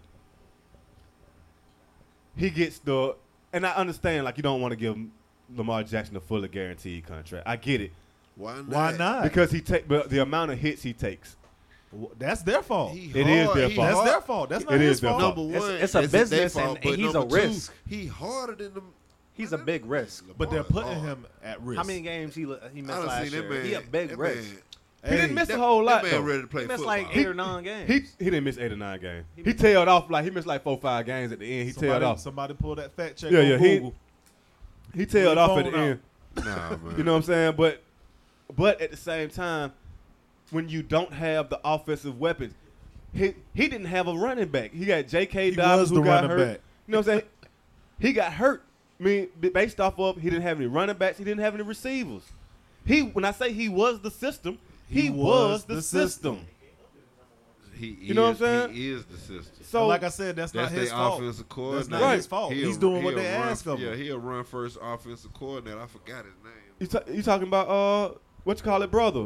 he gets the, and I understand like you don't want to give Lamar Jackson a fully guaranteed contract. I get it. Why not? Because the amount of hits he takes. That's their fault. It is their fault. That's their fault. That's not It his is their fault. fault. Number one, It's a their business fault, and but he's number a two, risk. He harder than them. He's a big risk. But they're putting him at risk. How many games he missed I done last seen that year? man. He a big that risk. man- He didn't miss a whole lot That man though. ready to play He missed football. like 8 or 9 games. He didn't miss 8 or 9 games. He tailed off like he missed like 4 or 5 games at the end. He tailed off. Somebody pull that fact check Yeah, on yeah. Google. He tailed off at the phone end. Nah, man. You know what I'm saying? But at the same time, when you don't have the offensive weapons, he didn't have a running back. He got J.K. He Dobbins was who the got running hurt. back. You know what I'm saying? He got hurt. I mean, based off of he didn't have any running backs. He didn't have any receivers. When I say he was the system, he was the system. You know what I'm saying? He is the system. So, And like I said, that's not his their fault. offensive That's coordinator. not his fault. He's doing what they ask of Yeah, him. he'll run first offensive coordinator. I forgot his name. you talking about what you call it, brother?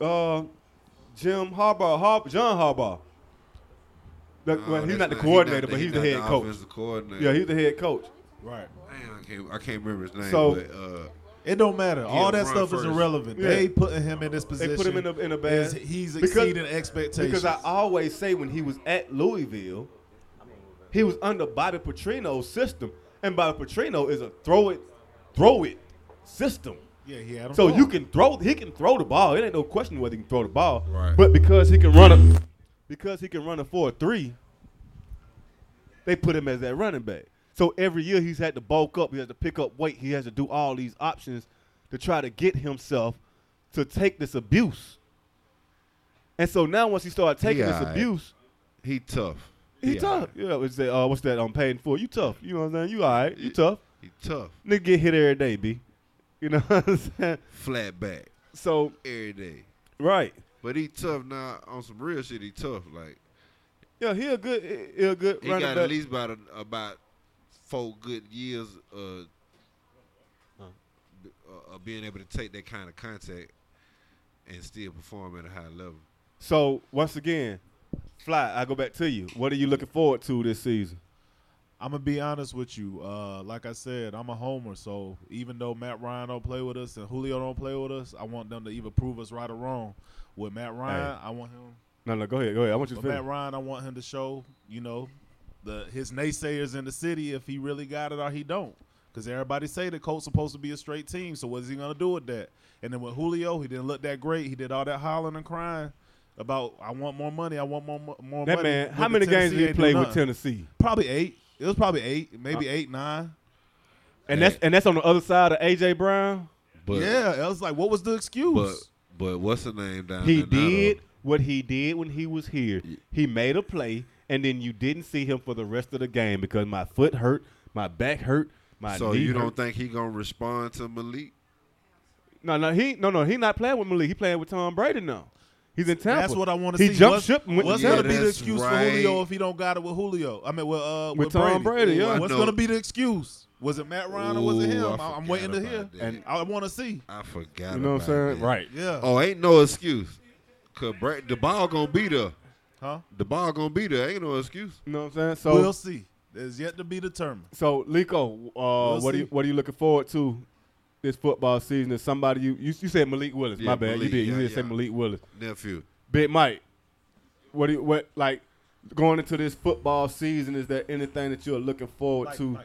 Jim Harbaugh, John Harbaugh. Well, he's not the coordinator, but he's the head coach. Offensive coordinator. Yeah, he's the head coach. Right. Damn, I can't remember his name. So- but, It don't matter. All that run stuff is first. irrelevant. Yeah. They putting him in this position. They put him in a bad. He's because- exceeding expectations. Because I always say when he was at Louisville, he was under Bobby Petrino's system, and Bobby Petrino is a throw it system. Yeah, he had him. So going. you can throw. He can throw the ball. It ain't no question whether he can throw the ball. Right. But because he can run a 4.3, they put him as that running back. So every year he's had to bulk up. He has to pick up weight. He has to do all these options to try to get himself to take this abuse. And so now once he started taking this alright. abuse, he tough. he tough. alright. Yeah, it's that, what's that? I'm paying for. You tough. You know what I'm saying? You all right. You tough. He tough. Nigga get hit every day, B. You know what I'm saying? Flat back So, every day. right. But he tough now. On some real shit, he tough. Like Yeah, he a good he running got back. at least about 4 good years of being able to take that kind of contact and still perform at a high level. So, once again, Fly, I go back to you. What are you looking forward to this season? I'm gonna be honest with you. Like I said, I'm a homer. So even though Matt Ryan don't play with us and Julio don't play with us, I want them to either prove us right or wrong. With Matt Ryan, I want him. No, go ahead. I want you to With finish. Matt Ryan, I want him to show, his naysayers in the city if he really got it or he don't. Because everybody say the Colts supposed to be a straight team. So what is he gonna do with that? And then with Julio, he didn't look that great. He did all that hollering and crying about I want more money. I want more money. That man, how With many the games Tennessee did he ain't do play with nothing. Tennessee? Probably 8. It was probably 8, maybe 8, 9. And that's on the other side of AJ Brown. But Yeah, it was like, what was the excuse? But what's the name down He there now, did what he did when he was here. He made a play, and then you didn't see him for the rest of the game because my foot hurt, my back hurt, my So knee you hurt. don't think he gonna respond to Malik? No, he not playing with Malik. He playing with Tom Brady now. He's in Tampa. That's what I want to see. He jumped ship and went What's to going to Tampa. be the excuse right. for Julio if he don't got it with Julio? I mean, with Tom Brady, yeah. What's know. going to be the excuse? Was it Matt Ryan or was it him? Ooh, I'm waiting to hear. about that. And I want to see. I forgot. You know what I'm about saying? that. Right. Yeah. Oh, ain't no excuse. Cause the ball gonna be there. Huh? The ball gonna be there. Ain't no excuse. You know what I'm saying? So We'll see. There's yet to be determined. So Lico, what are you looking forward to this football season? Is somebody you said Malik Willis? Yeah, My bad. Malik, You did yeah. say Malik Willis. Nephew. Big Mike. What like going into this football season? Is there anything that you're looking forward to?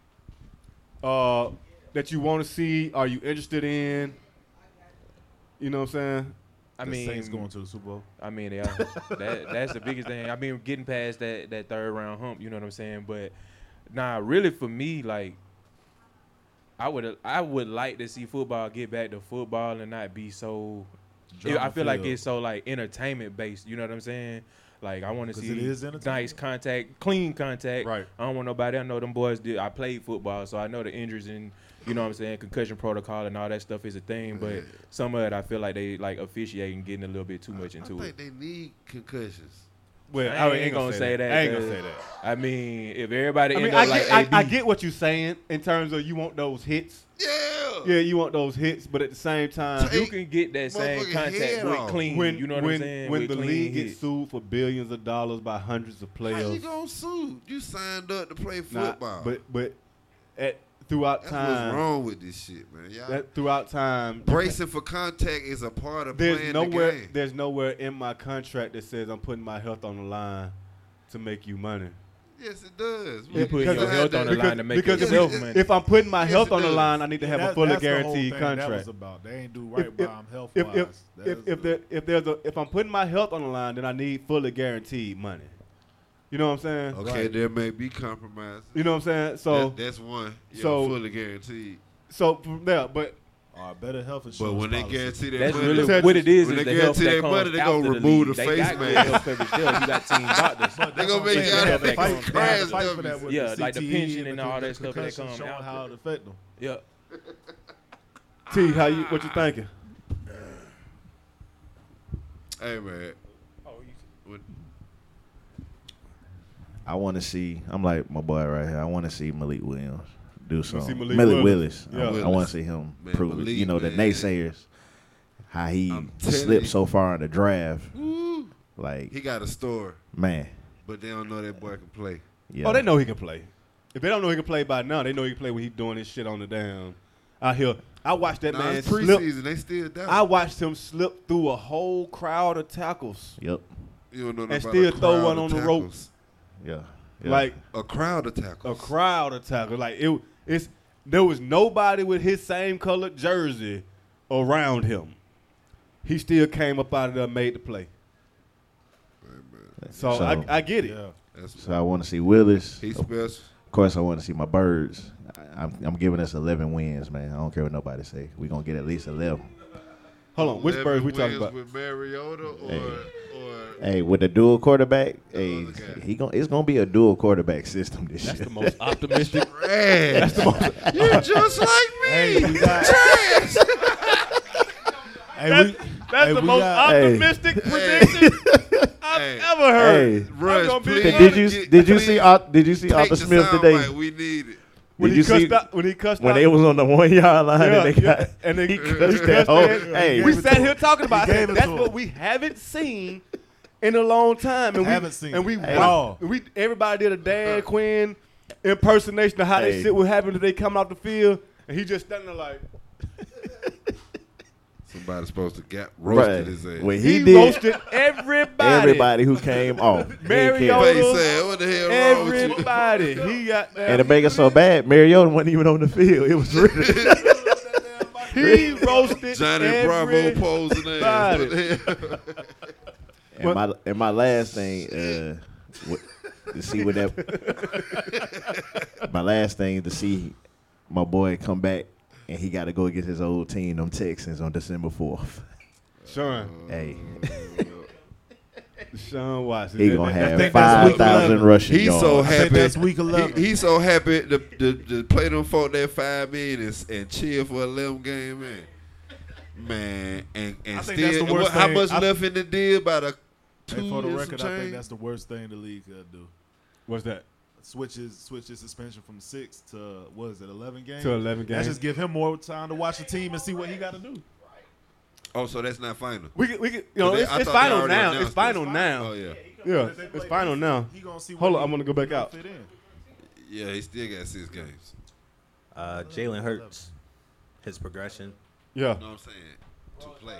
That you want to see? Are you interested in? You know what I'm saying? I The mean, Saints going to the Super Bowl. I mean, yeah, that's the biggest thing. I mean, getting past that third round hump. You know what I'm saying? But really for me, like, I would like to see football get back to football and not be so. I feel like it's so like entertainment based. You know what I'm saying? Like I want to 'Cause see it is entertainment. nice contact, clean contact. Right. I don't want nobody. I know them boys did. I played football, so I know the injuries and you know what I'm saying, concussion protocol and all that stuff is a thing. But some of it, I feel like they like officiating, getting a little bit too much into I it. think they need concussions. Well, I ain't gonna say that. I ain't gonna say that. I mean, if everybody, I mean, end up like AB, I get what you're saying in terms of you want those hits. Yeah, you want those hits, but at the same time, you can get that same motherfucking contact head with off. clean. you know what I'm saying? When with the clean league hits. gets sued for billions of dollars by hundreds of How you players, gonna sue? You signed up to play Nah, football. but throughout That's time, what's wrong with this shit, man. Y'all throughout time, bracing for contact is a part of playing the game. There's nowhere in my contract that says I'm putting my health on the line to make you money. Yes, it does. You putting your health on the line to make yourself money. If I'm putting my Yes, health it on the does. line, I need to have a fully guaranteed That contract. was about. They ain't do right by them health wise. If I'm putting my health on the line, then I need fully guaranteed money. You know what I'm saying? Okay, there may be compromise. You know what I'm saying? So that's one. Yeah, so- fully guaranteed. So from there, but better health insurance. But when they policy. guarantee that That's money, really what it is. when Is they the health guarantee that their comes money, they after gonna the remove league. the They face got good mask. health coverage there. You got team doctors. They gonna make Team you out health of that fight, comes crash after. fight for that with Yeah, the like the CTE pension and and the all that stuff that concussion come showing after. how it affect them. Yeah. T, what you thinking? Hey man, I want to see. I'm like my boy right here. I want to see Malik Williams do see something. Malik Malik Willis? Willis. Yeah. I want to see him Man, prove it. Malik, You know, the man. naysayers, how he I'm telling slipped you. so far in the draft. Woo. Like, he got a story, man. but they don't know that boy can play. Yeah. Oh, they know he can play. If they don't know he can play by now, they know he can play when he's doing this shit on the down out here. I watched that Nah, man it's slip. preseason. They still down. I watched him slip through a whole crowd of tackles Yep. You don't know and nothing still about a throw crowd one of on the tackles. ropes. Yeah. Yeah. Like A crowd of tackles. a crowd of tackles. Like there was nobody with his same colored jersey around him. He still came up out of there and made the play. So I get it. Yeah. That's So I want to see Willis. he's Of special. course, I want to see my birds. I'm giving us 11 wins, man. I don't care what nobody say. We're going to get at least 11. Hold on, which 11 birds we talking wins about? With Mariota or Hey, with the dual quarterback, hey, other guy. it's gonna be a dual quarterback system this That's year. the most optimistic. Trash. You're just like me. Hey, we got. Trash. Hey, That's the most Hey. optimistic prediction I've Hey. ever heard. Hey. Russ, gonna be please. Did you see Take Arthur the Smith sound today? bite. We need it. When Did he you cussed see out, when he cussed when out, they was on the 1 yard line yeah, and they got and they he cussed cussed that whole. Hey, we sat here talking about He gave it. it That's to him. what we haven't seen in a long time. And Haven't seen and we it at all. everybody did a Dan Quinn impersonation of how Hey. they shit would happen if they come off the field, and he just standing there like Somebody's supposed to get roasted bruh, his ass. when he he did roasted everybody. everybody who came off. He didn't care. Mariota, Face said, what the hell wrong with you? everybody. He got And to make it so bad, Mariota wasn't even on the field. It was really he roasted Johnny Bravo posing ass. What the hell? and my last thing, to see what that. My last thing to see my boy come back, and he got to go against his old team, them Texans, on December 4th. Sean. Hey. Sean Watson. He gonna have 5,000 rushing He's yards. so I think happy. that's week 11. He's so happy to play them folk that 5 minutes and chill for 11 game, man. Man, and I think still, that's the worst how thing. much left in the deal? About a 2 Hey, for the and record, some I think change? that's the worst thing the league could do. What's that? Switch his suspension from 6 to, what is it, 11 games? To 11 That games. just give him more time to watch the team and see what he got to do. Oh, so that's not final. We could, you know, I it's thought they final already now. announced It's final this. now. Oh, yeah. Yeah, it's final now. He gonna see Hold what on, I'm gonna go back out. fit in. Yeah, he still got 6 games. Jalen Hurts, his progression. Yeah. You know what I'm saying? To play.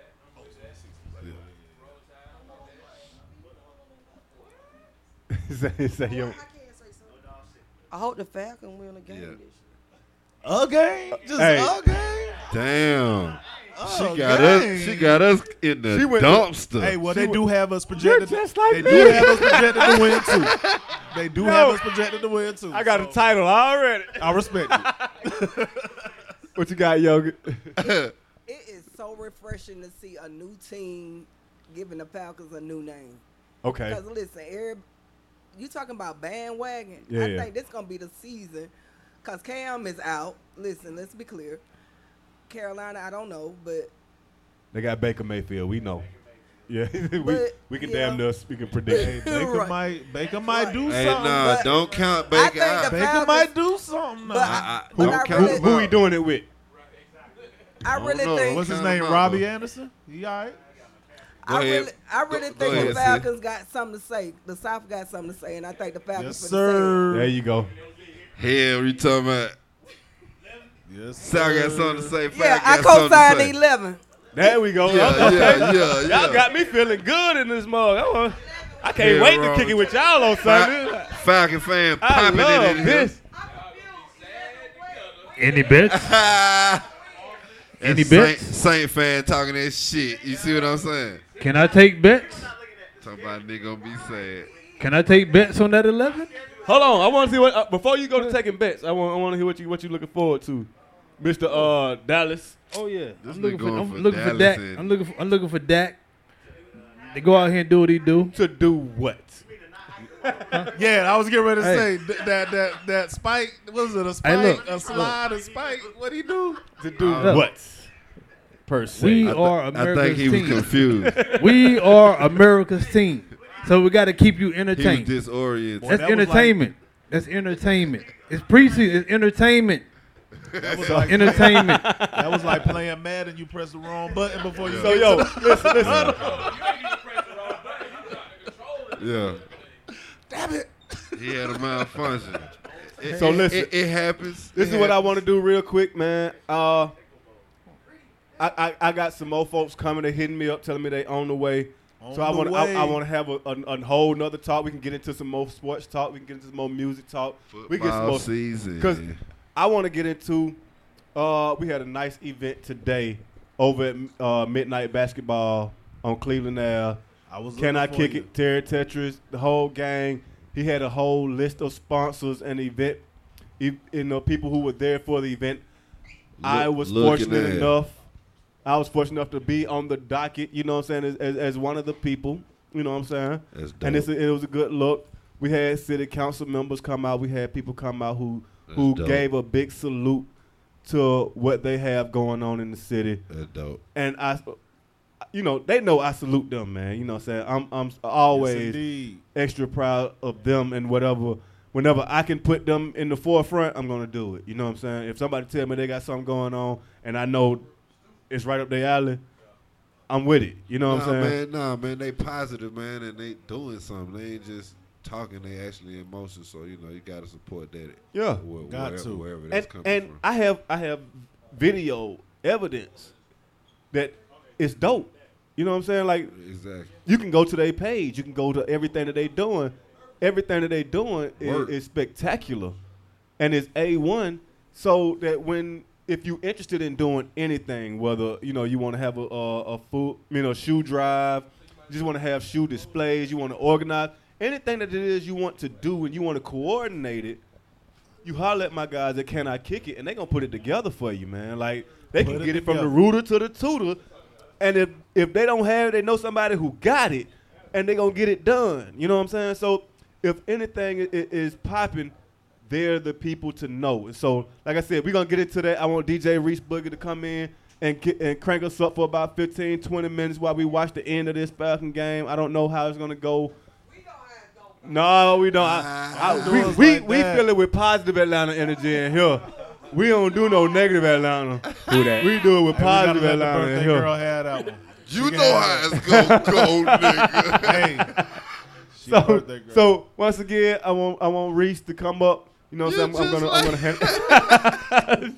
Say, yo, I hope the Falcons win a game Yeah. this year. A game? Just Hey. a game? Damn. Oh, She got dang. us. She got us in the She went- dumpster. Hey, well, She they wa- do have us projected. You're just like they me. do have us projected to win too. They do have Yo. us projected to win too. I got a so title already. I respect it. What you got, Yogi? It is so refreshing to see a new team giving the Falcons a new name. Okay. Because listen, you talking about bandwagon. Yeah, I yeah. think this going to be the season because Cam is out. Listen, let's be clear. Carolina, I don't know, but They got Baker Mayfield. We know. Yeah, But, we can yeah. damn near speak and predict. Baker Right. might do Hey, something. nah, but don't count I Baker think out. the Baker Falcons- might do something. But Nah. I Don't count really- him Who out. he doing it with? I really know. think What's his Count name? him out, Robbie bro. Anderson? He all right? Go ahead. I really Go think ahead, the sis. Falcons got something to say. The South got something to say, and I think the Falcons Yes, finna say it. sir. There you go. Hell, you talking about? Yes, Sal got sir. something to say. Yeah, Fat I got something to co-signed say. 11. There we go. Yeah, Okay. yeah. Y'all got me feeling good in this mug. I can't Yeah, wait bro. to kick it with y'all on Sunday. Falcon fan I popping love it in here. this. Any bets? Any Saint, bets? Saint fan talking that shit. You see what I'm saying? Can I take bets? Talking about nigga gonna be sad. Can I take bets on that 11? Hold on, I want to see what before you go to taking bets. I want to hear what you looking forward to, Mr. Dallas. Oh yeah, This I'm looking nigga for, going I'm for looking for Dallas Dak. and- I'm looking for Dak. To go out here and do what he do. To do what? Yeah, I was getting ready to Hey. say that spike. What was it? A spike? Hey, look, a slide? A spike? What'd he do? To do Look. what? Per se. We I are think America's he was team. confused. We are America's team. So we got to keep you He was entertained. disoriented. That's that was entertainment. That's entertainment. It's preseason. It's entertainment. That was like Entertainment. that was like playing Madden. You press the wrong button before you. So get yo, to the- listen. Yeah. Damn it. He had a malfunction. So listen. It happens. This is what I want to do real quick, man. I got some more folks coming. They hitting me up, telling me they on the way. So I On the want I way. want to have a whole nother talk. We can get into some more sports talk. We can get into some more music talk. We get some Football more season. because I want to get into. We had a nice event today over at Midnight Basketball on Cleveland Ave. I was Can looking I for kick you. it? Terry Tetris, the whole gang. He had a whole list of sponsors and event, people who were there for the event. I was fortunate enough. I was fortunate enough to be on the docket. You know what I'm saying? As one of the people. You know what I'm saying? That's And dope. it was a good look. We had city council members come out. We had people come out who That's dope. gave a big salute to what they have going on in the city. That's dope. And they know I salute them, man. You know what I'm saying? I'm always Yes, indeed. extra proud of them and whenever I can put them in the forefront, I'm gonna do it. You know what I'm saying? If somebody tell me they got something going on and I know it's right up their alley, I'm with it. You know what I'm saying? Man, they positive, man, and they doing something. They ain't just talking, they actually in motion. So, you gotta support that. Yeah. Wherever that's coming And from. I have video evidence that it's dope. You know what I'm saying? Like Exactly. you can go to their page, you can go to everything that they doing. Everything that they doing is spectacular, and it's A1. So that if you're interested in doing anything, whether you want to have a food, shoe drive, you just want to have shoe displays, you want to organize anything that it is you want to do, and you want to coordinate it, you holler at my guys that Can I Kick It, and they gonna put it together for you, man. Like they Put can it get it from the together. rooter to the tutor. And if they don't have it, they know somebody who got it, and they gonna get it done. You know what I'm saying? So if anything is popping, they're the people to know. And so, like I said, we're gonna get into that. I want DJ Reese Boogie to come in and crank us up for about 15, 20 minutes while we watch the end of this Falcon game. I don't know how it's gonna go. No, we don't. We fill it with positive Atlanta energy in here. We don't do no negative Atlanta. Who that? We do it with positive Atlanta in here. Girl had that one. You know how it's gonna go, nigga. Hey. So once again, I want Reese to come up. You know what I'm saying? I'm gonna handle.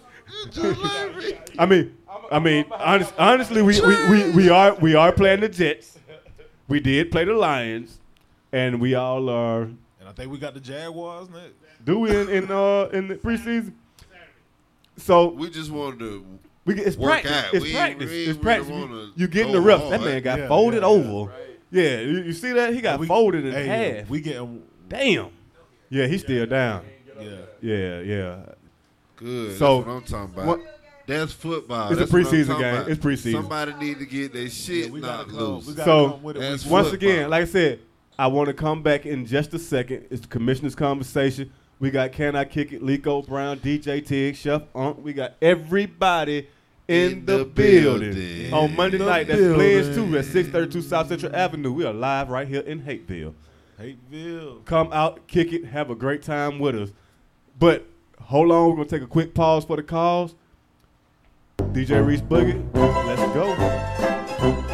I mean, honestly, we are playing the Jets. We did play the Lions, and we all are. And I think we got the Jaguars next. Do we in the preseason? So we just wanted to. It's work practice. out. It's practice. It's practice. You getting go the reps. hard. That man got folded over. Right. Yeah, you see that? He got folded in half. We getting. Damn. Yeah, he's still down. Yeah. Good. So that's what I'm talking about. That's football. It's a preseason game. It's preseason. Somebody need to get their shit not loose. So once again, like I said, I want to come back in just a second. It's the commissioner's conversation. We got Can I Kick It, Lico Brown, DJ Tig, Chef Unc. We got everybody in the building. On Monday night, that's Players 2 at 632 South Central Avenue. We are live right here in Hateville. Come out, kick it, have a great time with us. But hold on, we're going to take a quick pause for the calls. DJ Reese Boogie, let's go.